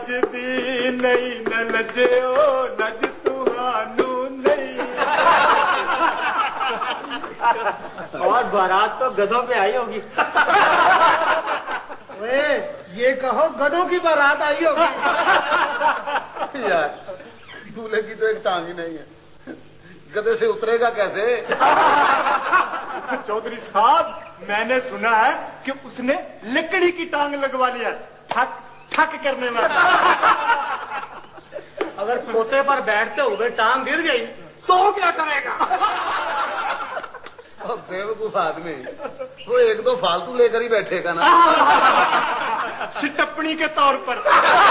M: दी नहीं न लजो लज तुहानू नहीं।
F: और बारात तो गधों पे आई होगी।
L: ये कहो गधों की बारात आई होगी।
J: यार दूल्हे की तो एक टांग ही नहीं है, गधे से उतरेगा कैसे?
M: चौधरी साहब मैंने सुना है कि उसने लकड़ी की टांग लगवा लिया, ठक ठक करने में।
F: अगर पोते पर बैठते हुए टांग गिर गई तो क्या करेगा?
J: बेवकूफ आदमी, वो एक दो फालतू लेकर ही बैठेगा ना।
M: सिटपनी के तौर पर।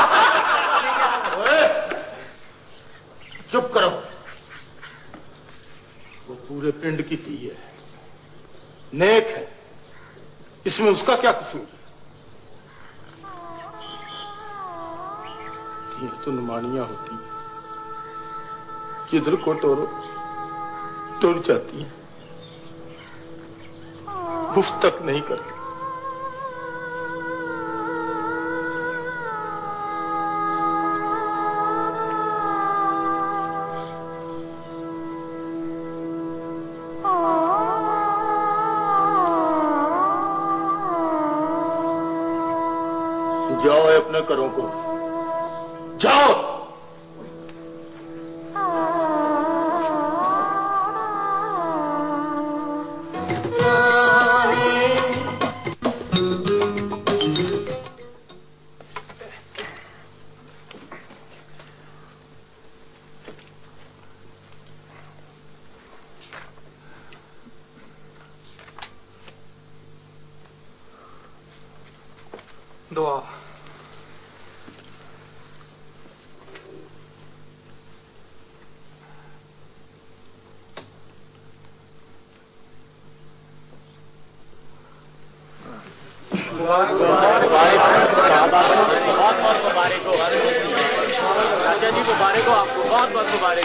J: चुप करो। वो पूरे पिंड की धी है, नेक है, इसमें उसका क्या कसूर? ये तो नुमानियां होती है, जिधर को टोरो टुर जाती है, मुफ्त तक नहीं करती। जाओ अपने घरों को जाओ।
F: दुआ।
K: बहुत मुबारक हो राजा जी, मुबारक हो आपको, बहुत बहुत मुबारक।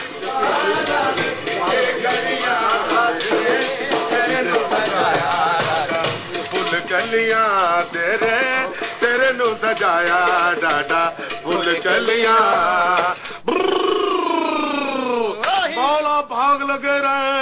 M: फुल कलियां तेरे तेरे नु सजाया डाडा, फुल कलियां बाला भाग लगे रहे,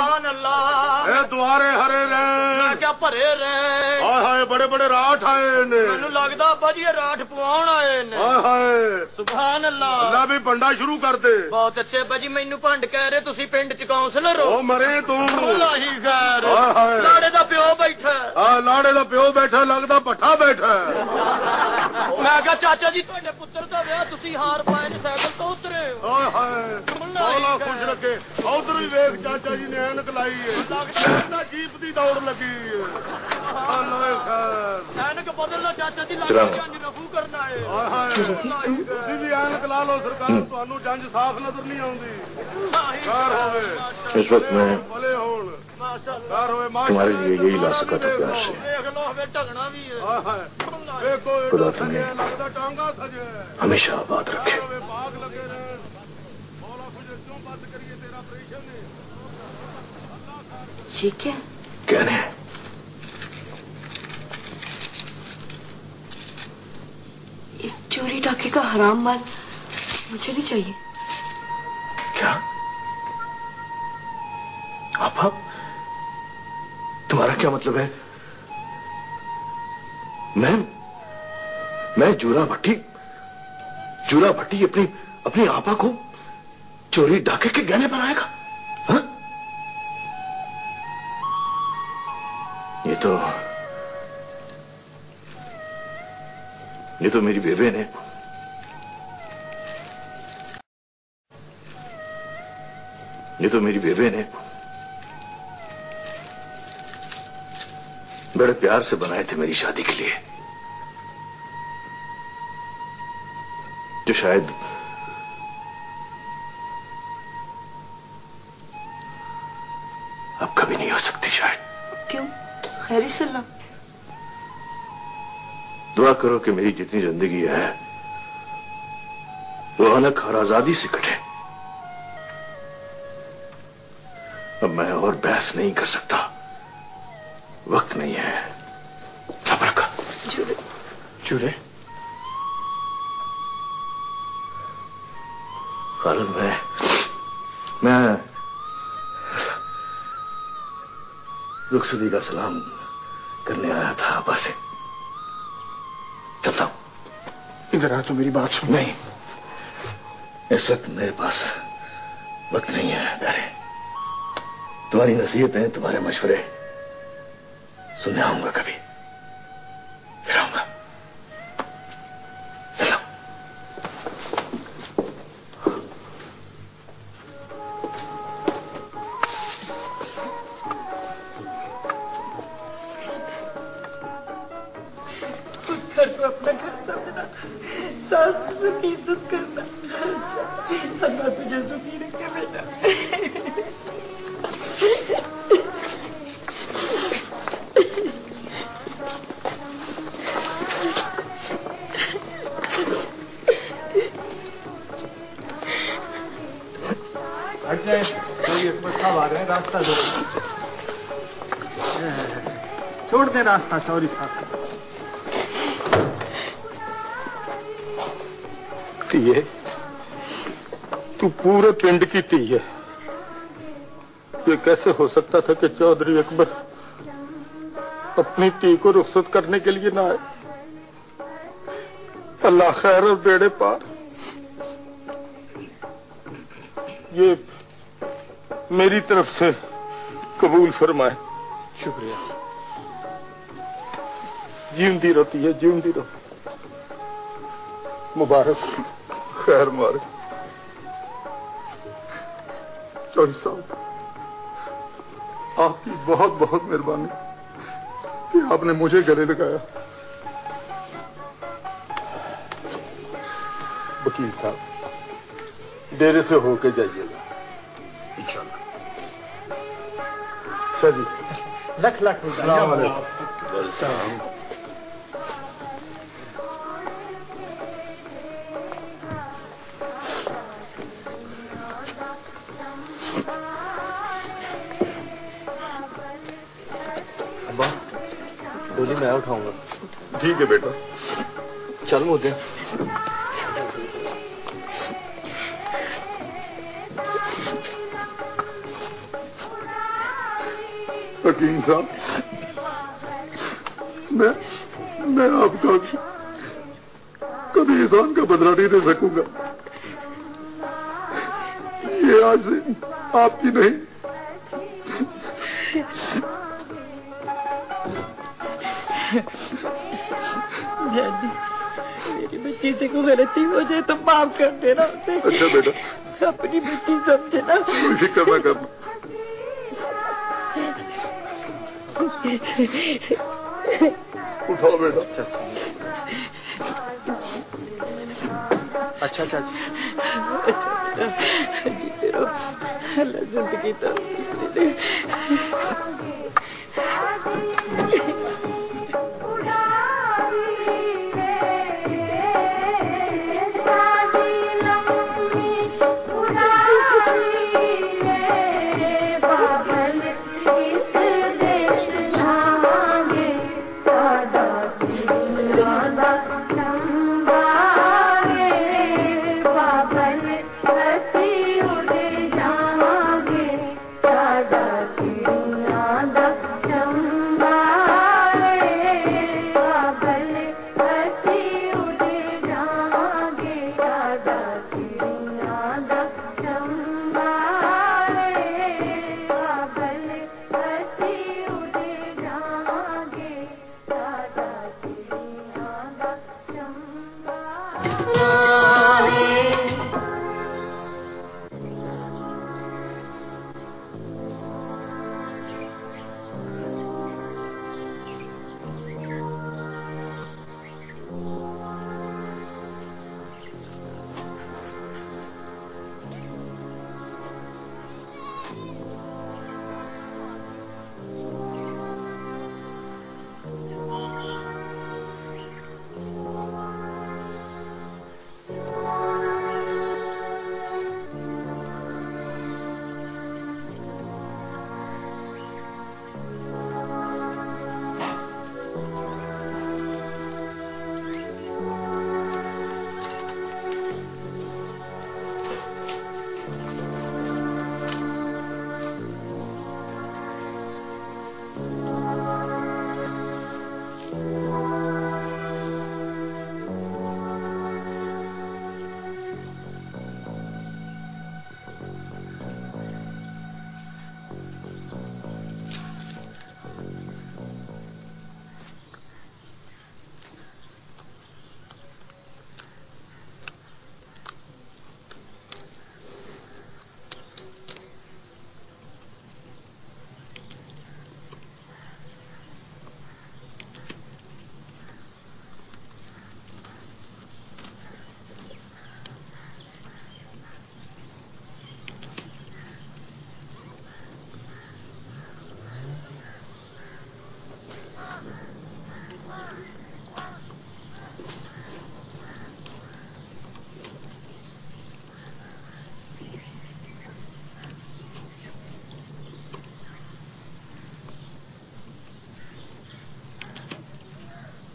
M: दुआरे हरे रहे,
F: क्या भरे रहे।
M: हाय हाय बड़े बड़े राठ आए ने,
F: मैनू लगदा अब्बा जी राठ पवाउण आए ने।
M: हाय हाय
F: सुभान अल्लाह।
M: अल्लाह भी भंडा शुरू कर दे।
F: बहुत अच्छे अब्बा जी, मैनू भंड कह रहे, तुसी पिंड च काउंसलर हो।
M: ओ मरे तू
F: लाही खैर।
M: हाय हाय
F: लाड़े दा प्यो बैठा।
M: लाड़े दा प्यो बैठा, लगदा भट्ठा बैठा।
F: मैं कहा चाचा जी तुहाडे पुੱਤਰ दा विआह, तुसी हार पाए ने साइकिल तो उतरे हो।
M: हाय हाय मौला खुश रखे। उधर ही वेख चाचा जी ने ऐनक लाई है, लगदा जीप दी दौड़ लगी है। अल्लाह खैर
F: ऐनक बदलना चाचा जी,
M: चलो।
F: जंज रफू करना है।
M: हाय हाय तुसी भी ऐनक ला लो, सरकार ਤੁਹਾਨੂੰ ਜੰਜ ਸਾਫ਼ ਨਜ਼ਰ ਨਹੀਂ ਆਉਂਦੀ। ਕਾਰ ਹੋਵੇ
N: इस वक्त मैं
M: भले होण, कार होवे
N: तुम्हारे लिए यही ला सका था प्यार से।
F: देख लो हमें ढकना भी है।
M: हाय हाय देखो
N: खुदा तुम्हें
M: लगदा टांगा सजे
N: हमेशा आबाद रखे।
M: बाग लगे रहे। मौला खुश क्यों बस करिए तेरा ऑपरेशन है।
B: ये क्या
N: कहने
B: ये चोरी डाके का हराम माल मुझे नहीं चाहिए।
N: क्या आप तुम्हारा क्या मतलब है? मैं जूरा भट्टी अपनी आपा को चोरी डाके के गहने बनाएगा? हाँ? ये तो मेरी बेबे ने बड़े प्यार से बनाए थे मेरी शादी के लिए, जो शायद अब कभी नहीं हो सकती। शायद।
B: क्यों? खैरी सल्लाम।
N: दुआ करो कि मेरी जितनी जिंदगी है वो अनक और आजादी से कटे। अब मैं और बहस नहीं कर सकता, वक्त नहीं है। चुप रखा।
B: चूरे
N: खालिद मैं रुखसती का सलाम करने आया था आपा से। चलता हूं।
E: इधर आ तो मेरी बात सुन।
N: नहीं, इस वक्त मेरे पास वक्त नहीं है प्यारे। तुम्हारी नसीहतें, तुम्हारे मशवरे सुनने आऊंगा कभी, फिर आऊंगा। चलो।
D: घर को अपना घर समझना, सास ससुर की इज्जत करना। अल्लाह तुझे सुखी रखे बेटा।
F: साहब आ रहे हैं, रास्ता छोड़ दे रास्ता चौरी साहब।
M: ये तू पूरे पिंड की ती है। ये कैसे हो सकता था कि चौधरी अकबर अपनी ती को रुखसत करने के लिए ना आए? अल्लाह खैर और बेड़े पार। ये मेरी तरफ से कबूल फरमाए।
E: शुक्रिया।
M: जीवती रहती है, जीवती रहो। मुबारक, खैर मारे। चौधरी साहब, आपकी बहुत बहुत मेहरबानी कि आपने मुझे गले लगाया। वकील साहब, डेरे से होके जाइएगा इंशाल्लाह। अच्छा जी,
F: लख लख
M: अस्सलाम वालेकुम।
F: डोली मैं उठाऊंगा।
M: ठीक है बेटा,
F: चल मुझे।
M: हकीम साहब, मैं आपका कभी एहसान का बदला नहीं दे सकूंगा। ये आज से आपकी नहीं,
D: जी, मेरी बच्ची से कोई गलती हो जाए तो माफ कर देना उसे।
M: अच्छा बेटा,
D: अपनी बच्ची समझना।
M: कोई फिक्र ना करना। उठाओ बेटा।
F: अच्छा अच्छा
D: अच्छा बेटा, जीते रहो। अल्लाह जिंदगी तो दे।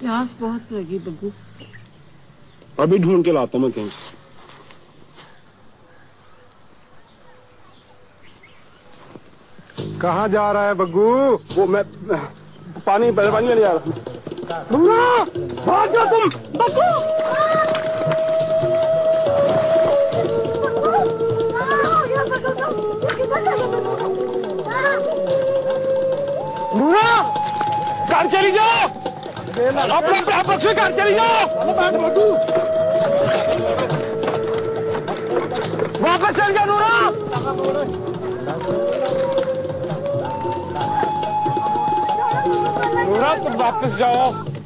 G: प्यास बहुत लगी बग्गू।
A: अभी ढूंढ के लाता हूँ मैं कहीं से।
M: कहाँ जा रहा है बग्गू?
A: वो मैं पानी लेने जा रहा हूँ। भाग जाओ तुम।
B: बग्गू!
A: कार चली जाओ, अपने पक्ष में कार चली जाओ। वापस चल जाओ नूरा। नूरा तुम वापस जाओ।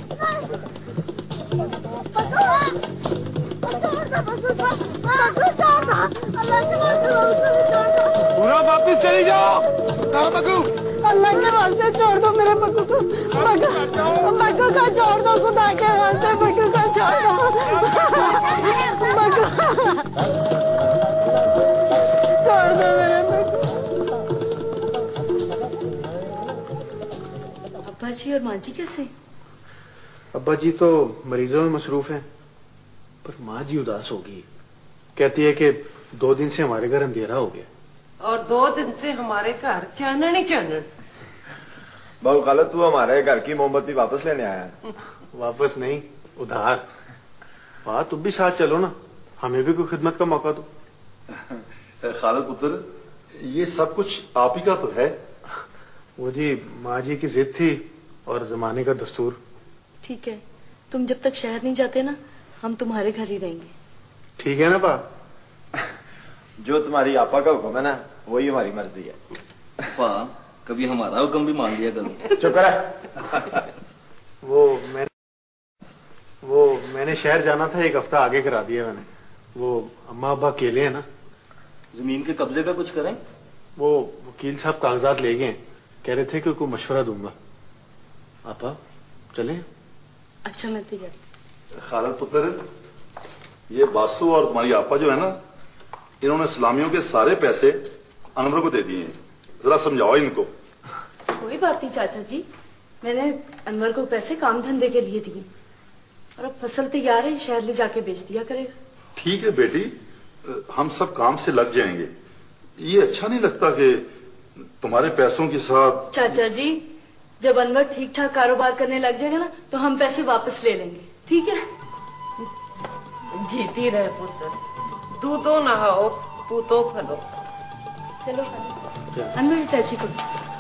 A: नूरा वापस चली जाओ।
G: बग्गू अल्लाह के वास्ते छोड़ दो मेरे बग्गू को। बग्गू का छोड़ दो, खुदा के वास्ते बग्गू का छोड़ दो। बग्गू छोड़ दो मेरे बग्गू।
O: अब्बा जी और माँ जी कैसे?
E: अब्बा जी तो मरीजों में मसरूफ हैं, पर माँ जी उदास होगी। कहती है कि 2 दिन से हमारे घर अंधेरा हो गया
O: और 2 दिन से हमारे घर चानन ही चानन।
P: बहु खाला तू हमारे घर की मोमबत्ती वापस लेने आया?
E: वापस नहीं, उधार। वाह तुम भी साथ चलो ना, हमें भी कोई खिदमत का मौका दो।
C: खालिद पुत्र, ये सब कुछ आप ही का तो है।
E: वो जी माँ जी की जिद थी और जमाने का दस्तूर।
O: ठीक है, तुम जब तक शहर नहीं जाते ना, हम तुम्हारे घर ही रहेंगे।
E: ठीक है ना पा?
P: जो तुम्हारी आपा का हुक्म है ना, वही हमारी मर्जी है।
F: पा कभी हमारा हुक्म भी मान लिया करो।
P: चुप रह।
E: वो मैंने शहर जाना था, 1 हफ्ता आगे करा दिया मैंने। वो अम्मा अब्बा अकेले हैं ना।
F: जमीन के कब्जे का कुछ करें?
E: वो वकील साहब कागजात ले गए, कह रहे थे कि उनको मशवरा दूंगा। आपा चलें?
O: अच्छा मैं तैयार।
C: खालिद पुत्र, ये बासु और तुम्हारी आपा जो है ना, इन्होंने सलामियों के सारे पैसे अनवर को दे दिए हैं। जरा समझाओ इनको।
O: कोई बात नहीं चाचा जी, मैंने अनवर को पैसे काम धंधे के लिए दिए और अब फसल तैयार है, शहर ले जाके बेच दिया करेगा।
C: ठीक है बेटी, हम सब काम से लग जाएंगे। ये अच्छा नहीं लगता कि तुम्हारे पैसों के साथ।
O: चाचा जी, जब अनवर ठीक ठाक कारोबार करने लग जाएगा ना, तो हम पैसे वापस ले लेंगे। ठीक है?
D: जीती रहे पुत्र, दूधो नहाओ पूतो फलो।
O: चलो अनवर टैची को।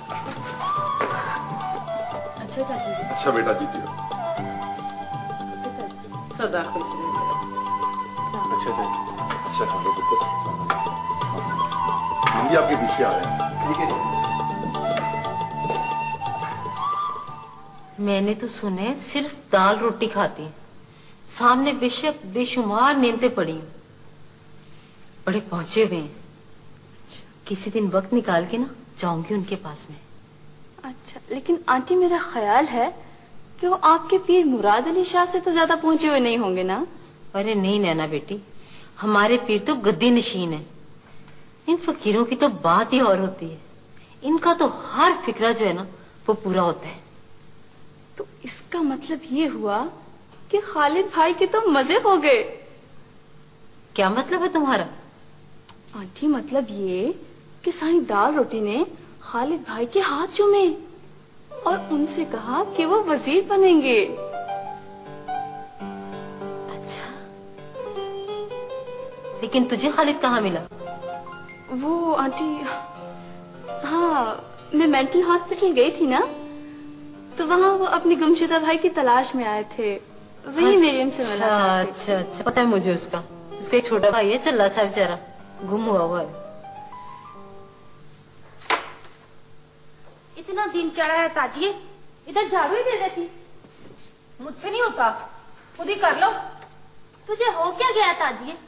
O: अच्छा चाचा जी।
C: अच्छा बेटा, जीती रहो।
D: सदा खुश रहो।
E: अच्छा चाचा।
C: अच्छा खालिद पुत्र, हम भी आपके पीछे आ रहे हैं। ठीक है?
H: मैंने तो सुने सिर्फ दाल रोटी खाती हैं, सामने बेशक बेशुमार नेमतें पड़ी हैं, बड़े पहुंचे हुए हैं। किसी दिन वक्त निकाल के ना जाऊंगी उनके पास में।
B: अच्छा, लेकिन आंटी मेरा ख्याल है कि वो आपके पीर मुराद अली शाह से तो ज्यादा पहुंचे हुए नहीं होंगे ना?
H: अरे नहीं नैना बेटी, हमारे पीर तो गद्दी नशीन है। इन फकीरों की तो बात ही और होती है। इनका तो हर फिक्रा जो है ना, वो पूरा होता है।
B: तो इसका मतलब ये हुआ कि खालिद भाई के तो मजे हो गए।
H: क्या मतलब है तुम्हारा?
B: आंटी मतलब ये कि साईं दाल रोटी ने खालिद भाई के हाथ चूमे और उनसे कहा कि वो वजीर बनेंगे।
H: अच्छा, लेकिन तुझे खालिद कहाँ मिला?
B: वो आंटी, हाँ मैं मेंटल हॉस्पिटल गई थी ना, तो वहाँ वो अपने गुमशुदा भाई की तलाश में आए थे। वही मेरी उनसे मिला।
H: अच्छा अच्छा, पता है मुझे उसका एक छोटा भाई है, चल्ला सा बेचारा, गुम हुआ है।
Q: इतना दिन चढ़ा है ताजिए, इधर झाड़ू ही दे देती। मुझसे नहीं होता, खुद ही कर लो। तुझे हो क्या गया ताजिए?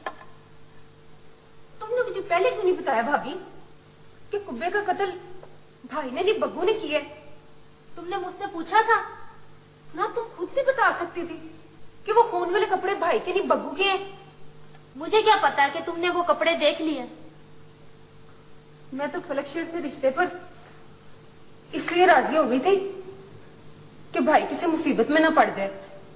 Q: तुमने मुझे पहले क्यों नहीं बताया भाभी कि कुब्बे का कत्ल भाई ने नहीं बग्गू ने किया? तुमने मुझसे पूछा था ना, तुम खुद भी बता सकती थी कि वो खून वाले कपड़े भाई के नहीं बग्गू के हैं। मुझे क्या पता कि तुमने वो कपड़े देख लिए। मैं तो फलक शेर से रिश्ते पर इसलिए राजी हो गई थी कि भाई किसी मुसीबत में ना पड़ जाए।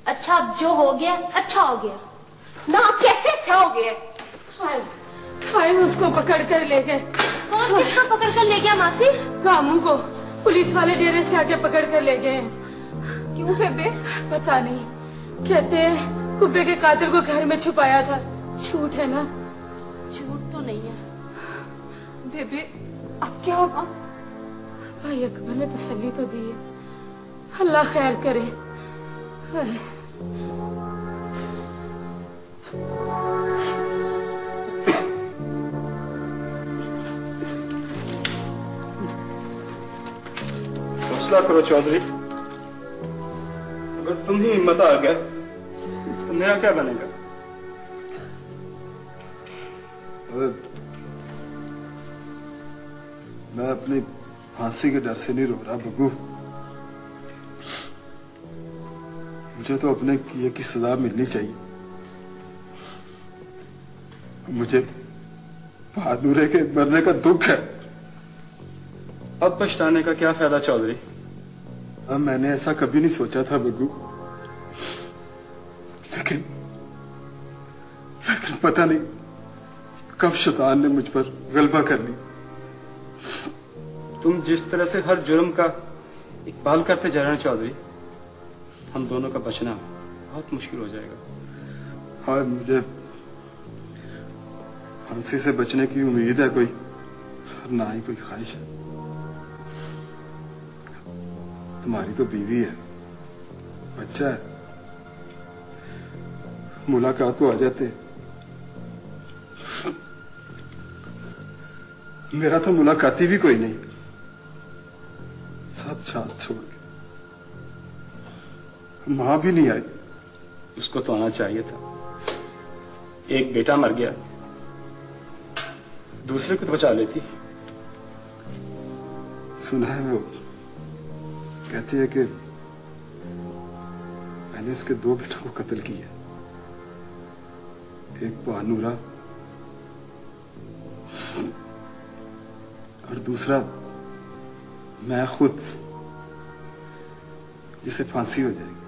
Q: अच्छा, अब जो हो गया अच्छा हो गया ना। कैसे अच्छा हो गया?
O: हाय, उसको पकड़ कर ले गए।
Q: कौन किसको पकड़ कर ले गया मासी?
O: कामू को पुलिस वाले डेरे से आके पकड़ कर ले गए।
Q: क्यों बेबे?
O: पता नहीं, कहते हैं कुब्बे के कातिल को घर में छुपाया था। झूठ है ना?
Q: झूठ तो नहीं है बेबे। अब क्या होगा?
O: भाई अकबर ने तसल्ली तो दी है, अल्लाह खैर करे।
A: हौसला करो चौधरी, अगर तुम ही हिम्मत आ गया तो मेरा क्या बनेगा?
R: मैं अपनी फांसी के डर से नहीं रो रहा बग्गू। मुझे तो अपने किए की सजा मिलनी चाहिए। मुझे बहादुरे के मरने का दुख है।
A: अब पछताने का क्या फायदा चौधरी?
R: अब मैंने ऐसा कभी नहीं सोचा था बग्गू, लेकिन पता नहीं कब शैतान ने मुझ पर गलबा कर ली।
A: तुम जिस तरह से हर जुर्म का इकबाल करते जा रहे हैं चौधरी, हम दोनों का बचना बहुत मुश्किल हो जाएगा।
R: हाँ, मुझे फांसी से बचने की उम्मीद है कोई, ना ही कोई ख्वाहिश है। तुम्हारी तो बीवी है, बच्चा है, मुलाकात को आ जाते। मेरा तो मुलाकाती भी कोई नहीं, सब साथ छोड़ के। मां भी नहीं आई।
A: उसको तो आना चाहिए था। एक बेटा मर गया, दूसरे को तो बचा लेती।
R: सुना है वो कहती है कि मैंने इसके 2 बेटों को कत्ल किया, एक बहानूरा और दूसरा मैं खुद, जिसे फांसी हो जाएगी।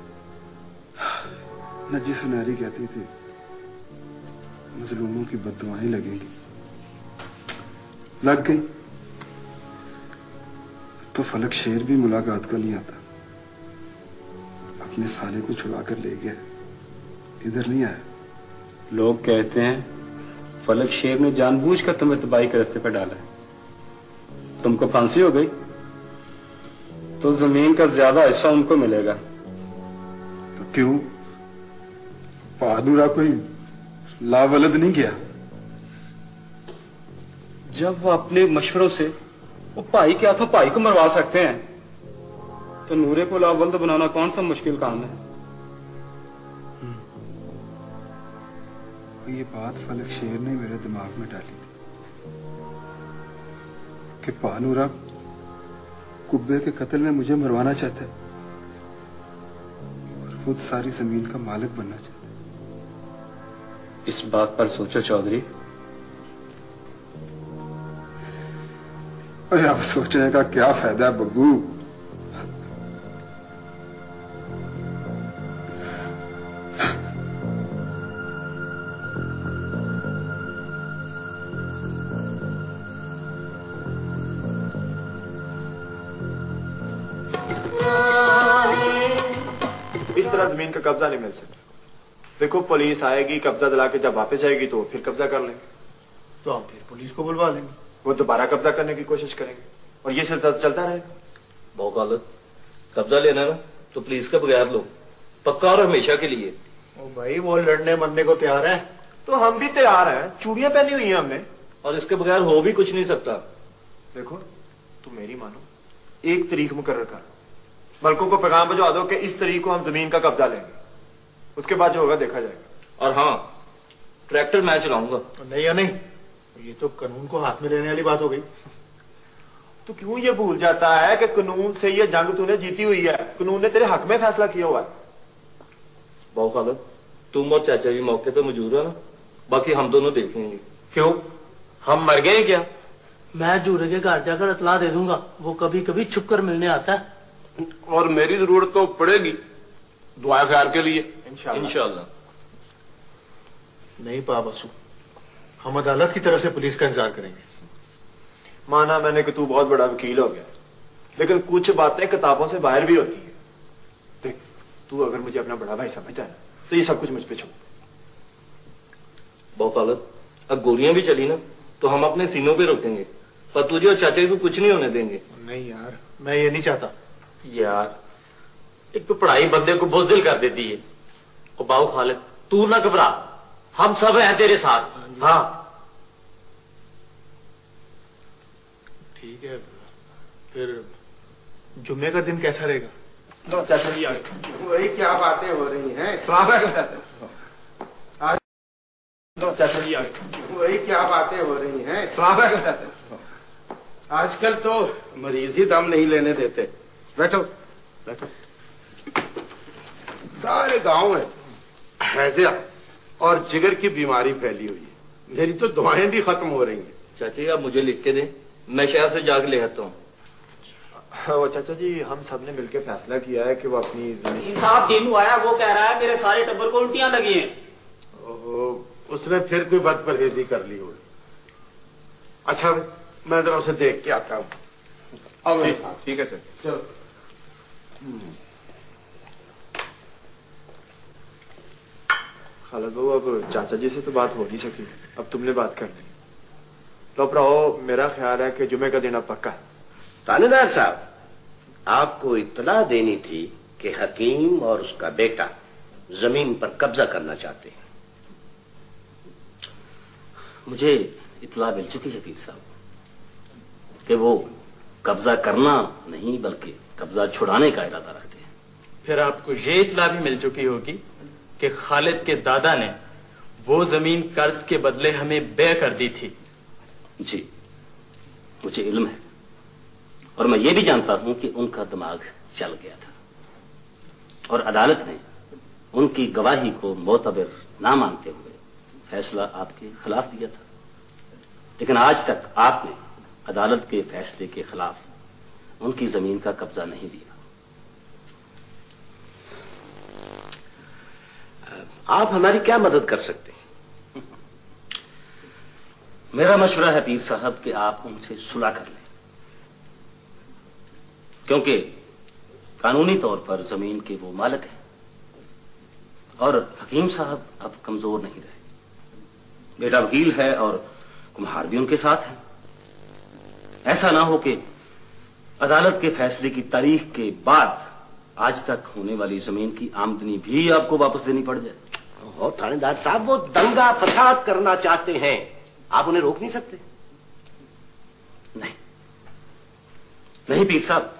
R: नजी सुनारी कहती थी मजलूमों की बददुआएं लगेंगी, लग गई। तो फलक शेर भी मुलाकात को नहीं आता, अपने साले को छुड़ा कर ले गया, इधर नहीं आया।
A: लोग कहते हैं फलक शेर ने जानबूझकर तुम्हें तबाही के रास्ते पर डाला है। तुमको फांसी हो गई तो जमीन का ज्यादा हिस्सा उनको मिलेगा।
R: तो क्यों बहादुरा कोई लावलद नहीं गया?
A: जब वो अपने मशवरों से वो भाई के हाथों भाई को मरवा सकते हैं, तो नूरे को लावलद बनाना कौन सा मुश्किल काम है?
R: ये बात फलक शेर ने मेरे दिमाग में डाली थी कि बहानूरा कुब्बे के कत्ल में मुझे मरवाना चाहता है और खुद सारी जमीन का मालिक बनना चाहता है।
A: इस बात पर सोचो चौधरी।
R: अरे अब सोचने का क्या फायदा है बग्गू?
P: जमीन का कब्जा नहीं मिल सकता। देखो पुलिस आएगी, कब्जा दिला के जब वापस आएगी तो फिर कब्जा कर लेंगे।
E: तो हम फिर पुलिस को बुलवा लेंगे,
P: वो दोबारा कब्जा करने की कोशिश करेंगे और ये सिलसिला चलता रहेगा।
N: बहुत कब्जा लेना ना तो पुलिस के बगैर लो, पक्का और हमेशा के लिए।
E: ओ भाई वो लड़ने मरने को तैयार है
P: तो हम भी तैयार हैं, चूड़ियां पहनी हुई हैं हमने,
N: और इसके बगैर हो भी कुछ नहीं सकता।
P: देखो तुम मेरी मानो, 1 तारीख मुकर्रर कर, मलकों को पैगाम भिजवा दो कि इस तारीख को हम जमीन का कब्जा लेंगे, उसके बाद जो होगा देखा जाएगा।
N: और हाँ, ट्रैक्टर मैं चलाऊंगा।
E: नहीं या नहीं, ये तो कानून को हाथ में लेने वाली बात हो गई।
P: तो क्यों ये भूल जाता है कि कानून से ये जंग तूने जीती हुई है, कानून ने तेरे हक में फैसला किया हुआ है।
N: बहुत खालद, तुम और चाचा जी मौके पे मौजूद है ना, बाकी हम दोनों देख लेंगे।
K: क्यों, हम मर गए क्या?
S: मैं जूरे के घर जाकर इतला दे दूंगा, वो कभी कभी छुप कर मिलने आता है।
M: और मेरी जरूरत तो पड़ेगी,
J: दुआ खैर के लिए।
K: इंशाल्लाह।
E: नहीं पाबसू, हम अदालत की तरफ से पुलिस का इंतजार करेंगे।
P: माना मैंने कि तू बहुत बड़ा वकील हो गया, लेकिन कुछ बातें किताबों से बाहर भी होती है। देख, तू अगर मुझे अपना बड़ा भाई समझता है ना, तो ये सब कुछ मुझ पे छोड़।
N: बहुत गलत। अब गोलियां भी चली ना तो हम अपने सीनों पे रखेंगे, पर तुझे और चाचा को कुछ नहीं होने देंगे।
E: नहीं यार, मैं ये नहीं चाहता।
K: यार, एक तो पढ़ाई बंदे को बुज़दिल कर देती है। और बाबू खालिद, तू ना घबरा, हम सब हैं तेरे साथ। हाँ
E: ठीक है, फिर जुम्मे का दिन कैसा रहेगा?
P: लो चाचा जी आ गए।
L: वही क्या बातें हो रही हैं?
P: लो चाचा जी आ गए।
L: वही क्या बातें हो रही हैं? आजकल तो मरीज ही दम नहीं लेने देते। बैठो बैठो। सारे गांव में हैजा और जिगर की बीमारी फैली हुई है। मेरी तो दुआएं भी खत्म हो रही हैं।
N: चाची आप मुझे लिख के दें, मैं शहर से जाके ले आता हूँ।
P: वो चाचा जी, हम सब ने मिलकर फैसला किया है कि वो अपनी जमीन।
F: साहब तीनू आया, वो कह रहा है मेरे सारे टब्बर को उल्टियां लगी हैं।
L: ओहो, उसने फिर कोई बदपरहेजी कर ली होगी। अच्छा मैं जरा उसे देख के आता हूं। अब
P: ठीक है सर,
L: चलो।
P: खालिद बाबू, अब चाचा जी से तो बात हो नहीं सकी, अब तुमने बात कर ली। तो भराओ, मेरा ख्याल है कि जुमे का दिन अब पक्का है।
T: थानेदार साहब, आपको इत्तला देनी थी कि हकीम और उसका बेटा जमीन पर कब्जा करना चाहते हैं।
K: मुझे इत्तला मिल चुकी है पीर साहब कि वो कब्जा करना नहीं बल्कि कब्जा छुड़ाने का इरादा रखते हैं।
I: फिर आपको ये इत्तला भी मिल चुकी होगी कि खालिद के दादा ने वो जमीन कर्ज के बदले हमें बेच कर दी थी।
K: जी, मुझे इल्म है और मैं ये भी जानता हूं कि उनका दिमाग चल गया था और अदालत ने उनकी गवाही को मोतबर ना मानते हुए फैसला आपके खिलाफ दिया था। लेकिन आज तक आपने अदालत के फैसले के खिलाफ उनकी जमीन का कब्जा नहीं दिया।
T: आप हमारी क्या मदद कर सकते हैं?
K: मेरा मशवरा है पीर साहब कि आप उनसे सुलह कर लें, क्योंकि कानूनी तौर पर जमीन के वो मालिक हैं और हकीम साहब अब कमजोर नहीं रहे। बेटा वकील है और कुम्हार भी उनके साथ है। ऐसा ना हो कि अदालत के फैसले की तारीख के बाद आज तक होने वाली जमीन की आमदनी भी आपको वापस देनी पड़ जाए।
T: ओहो थानेदार साहब, वो दंगा फसाद करना चाहते हैं, आप उन्हें रोक नहीं सकते?
K: नहीं नहीं पीर साहब,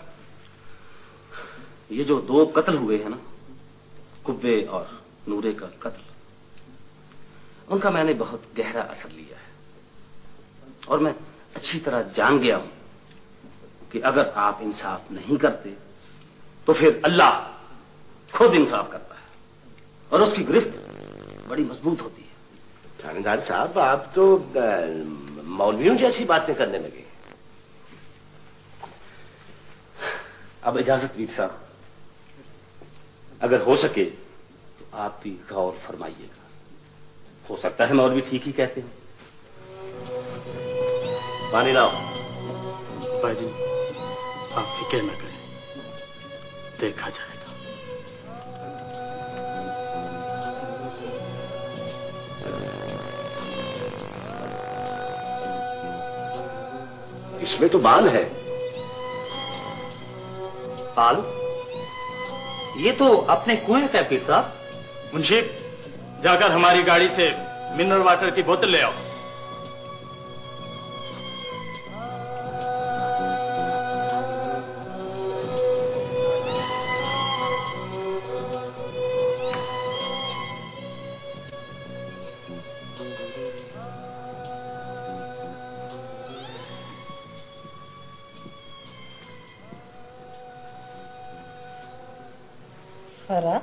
K: ये जो दो कत्ल हुए हैं ना, कुब्बे और नूरे का कत्ल, उनका मैंने बहुत गहरा असर लिया है और मैं अच्छी तरह जान गया हूं कि अगर आप इंसाफ नहीं करते तो फिर अल्लाह खुद इंसाफ करता है और उसकी गिरफ्त बड़ी मजबूत होती है।
T: थानेदार साहब, आप तो मौलवियों जैसी बातें करने लगे।
K: अब इजाजत पीर साहब, अगर हो सके तो आप भी गौर फरमाइएगा। हो सकता है मौलवी ठीक ही कहते हैं।
T: पानी लाओ।
A: बाजी, आप फिक्र न करें, देखा जाएगा।
T: इसमें तो बाल है।
F: बाल? ये तो अपने कुएं का पीर साहब।
I: मुंशी, जाकर हमारी गाड़ी से मिनरल वाटर की बोतल ले आओ।
H: फरा,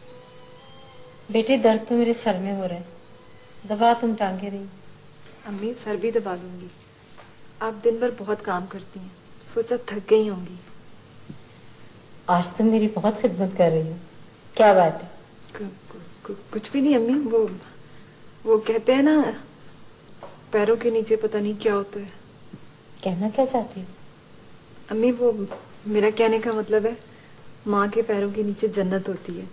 H: बेटे दर्द तो मेरे सर में हो रहा है, दबा तुम टांगे रही।
G: अम्मी, सर भी दबा दूंगी। आप दिन भर बहुत काम करती हैं, सोचा थक गई होंगी।
H: आज तुम मेरी बहुत खिदमत कर रही हो। क्या बात है?
G: कुछ भी नहीं अम्मी। वो कहते हैं ना, पैरों के नीचे पता नहीं क्या होता है।
H: कहना क्या चाहती हो?
G: अम्मी वो मेरा कहने का मतलब है, माँ के पैरों के नीचे जन्नत होती है।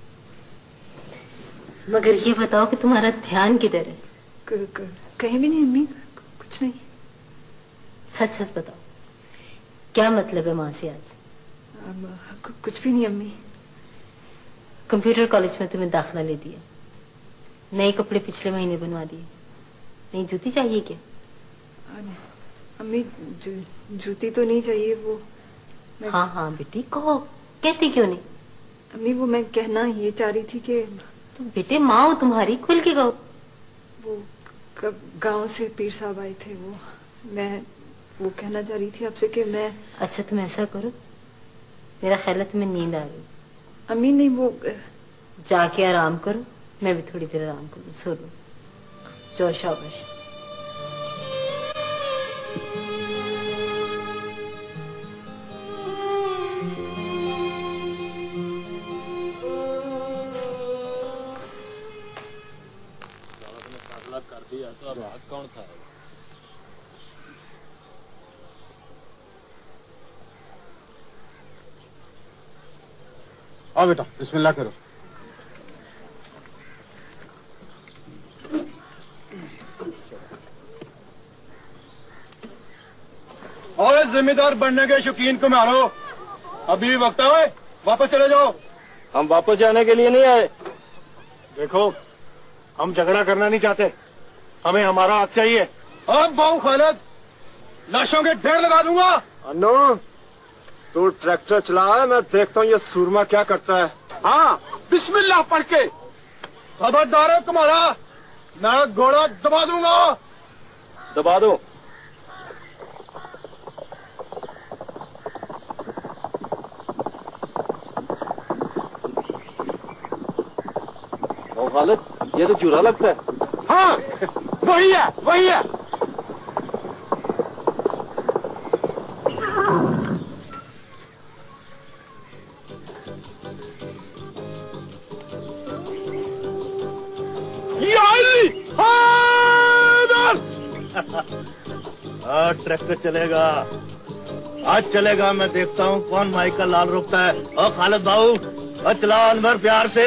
H: मगर ये बताओ कि तुम्हारा ध्यान किधर है?
G: कहीं भी नहीं अम्मी, कुछ नहीं।
H: सच सच बताओ, क्या मतलब है माँ से आज?
G: कुछ भी नहीं अम्मी।
H: कंप्यूटर कॉलेज में तुम्हें दाखिला ले दिया, नए कपड़े पिछले महीने बनवा दिए, नई जूती चाहिए क्या?
G: अम्मी जूती तो नहीं चाहिए। वो
H: हाँ हाँ बेटी कहो, कहती क्यों नहीं?
G: अम्मी वो मैं कहना ये चाह रही थी कि
H: तुम बेटे माँ हो तुम्हारी, खुल के कहो।
G: वो कब गांव से पीर साहब आए थे, मैं वो कहना चाह रही थी आपसे कि मैं।
H: अच्छा तुम ऐसा करो, मेरा ख्याल है तुम्हें नींद आ गई।
G: अम्मी नहीं, वो
H: जाके आराम करो, मैं भी थोड़ी देर आराम करूँ, सो लो। जो शाबाश।
M: कर दिया तो अब आग कौन खाएगा? आओ बेटा, बिस्मिल्लाह करो। और जिम्मेदार बनने के शौकीन को मारो, अभी वक्त है, वापस चले जाओ। हम वापस जाने के लिए नहीं आए। देखो, हम झगड़ा करना नहीं चाहते, हमें हमारा हक चाहिए। अब बाऊ खालिद, लाशों के ढेर लगा दूंगा। अन्नू, तू ट्रैक्टर चला है, मैं देखता हूँ ये सूरमा क्या करता है। हाँ, बिस्मिल्लाह पढ़ के। खबरदार है तुम्हारा, मैं घोड़ा दबा दूंगा। दबा दो। बाऊ खालिद, ये तो चूरा लगता है। हाँ, वही है, वही है। ट्रैक्टर चलेगा, आज चलेगा। मैं देखता हूँ कौन माई का लाल रोकता है। और खालिद बाबू, और चलाओ अनवर प्यार से।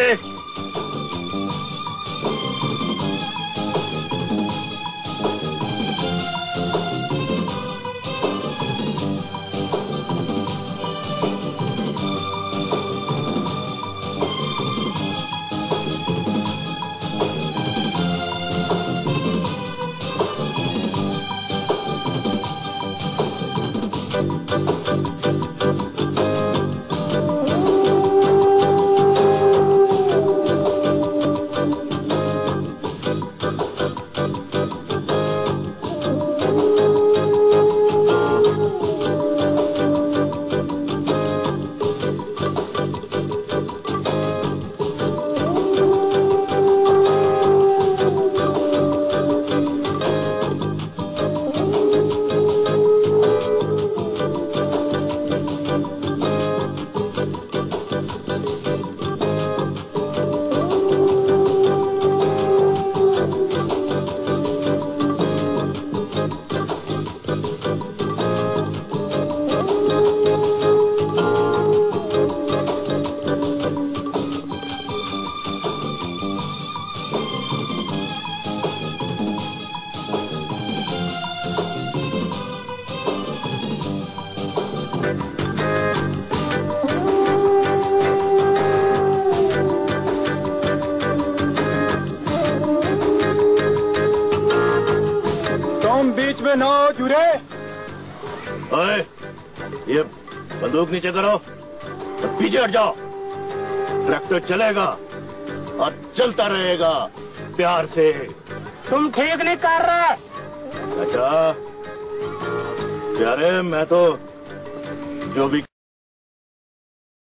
M: ना चूरे। ओए, ये बंदूक नीचे करो और पीछे हट जाओ। ट्रैक्टर चलेगा और चलता रहेगा प्यार से। तुम ठीक नहीं कर रहे। अच्छा प्यारे, मैं तो जो भी